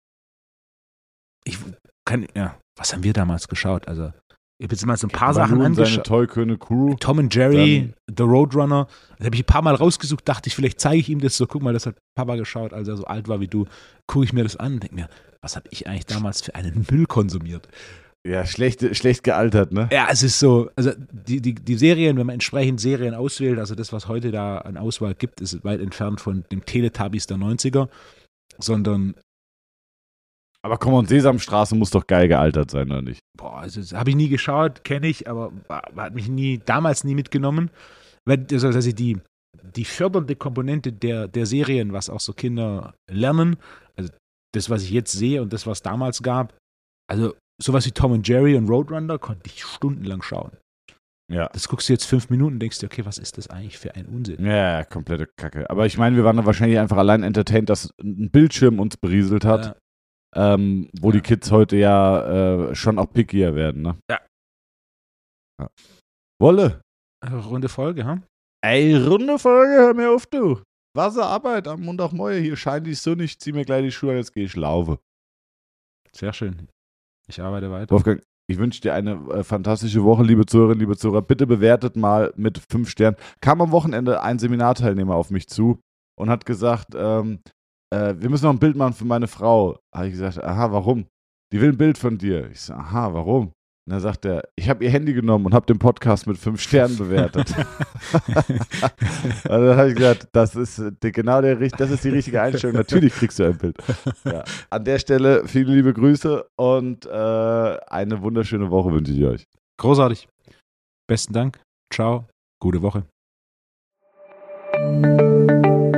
was haben wir damals geschaut? Also ich habe jetzt mal so ein paar Sachen angeschaut. Tollkühne Crew. Tom and Jerry, The Roadrunner. Das habe ich ein paar Mal rausgesucht, dachte ich, vielleicht zeige ich ihm das so. Guck mal, das hat Papa geschaut, als er so alt war wie du. Gucke ich mir das an und denke mir, was habe ich eigentlich damals für einen Müll konsumiert? Ja, schlecht gealtert, ne? Ja, es ist so, also die Serien, wenn man entsprechend Serien auswählt, also das, was heute da an Auswahl gibt, ist weit entfernt von dem Teletubbies der 90er, sondern aber komm, und Sesamstraße muss doch geil gealtert sein, oder nicht? Boah, also das habe ich nie geschaut, kenne ich, aber hat mich damals nie mitgenommen. Weil also die fördernde Komponente der Serien, was auch so Kinder lernen, also das, was ich jetzt sehe und das, was damals gab, also sowas wie Tom and Jerry und Roadrunner konnte ich stundenlang schauen. Ja. Das guckst du jetzt 5 Minuten und denkst dir, okay, was ist das eigentlich für ein Unsinn? Ja, komplette Kacke. Aber ich meine, wir waren da wahrscheinlich einfach allein entertained, dass ein Bildschirm uns berieselt hat. Wo die Kids heute schon auch pickier werden, ne? Ja. Wolle. Runde Folge, ha? Ey, runde Folge, hör mir auf, du. Wasserarbeit am Montagmorgen, hier scheint die Sonne, ich zieh mir gleich die Schuhe an, jetzt gehe ich laufen. Sehr schön. Ich arbeite weiter. Wolfgang, ich wünsche dir eine fantastische Woche, liebe Zuhörerinnen, liebe Zuhörer. Bitte bewertet mal mit 5 Sternen. Kam am Wochenende ein Seminarteilnehmer auf mich zu und hat gesagt, wir müssen noch ein Bild machen für meine Frau. Habe ich gesagt, aha, warum? Die will ein Bild von dir. Ich so, aha, warum? Und dann sagt er, ich habe ihr Handy genommen und habe den Podcast mit 5 Sternen bewertet. Und dann habe ich gesagt, das ist die richtige Einstellung. Natürlich kriegst du ein Bild. Ja. An der Stelle viele liebe Grüße und eine wunderschöne Woche wünsche ich euch. Großartig. Besten Dank. Ciao. Gute Woche.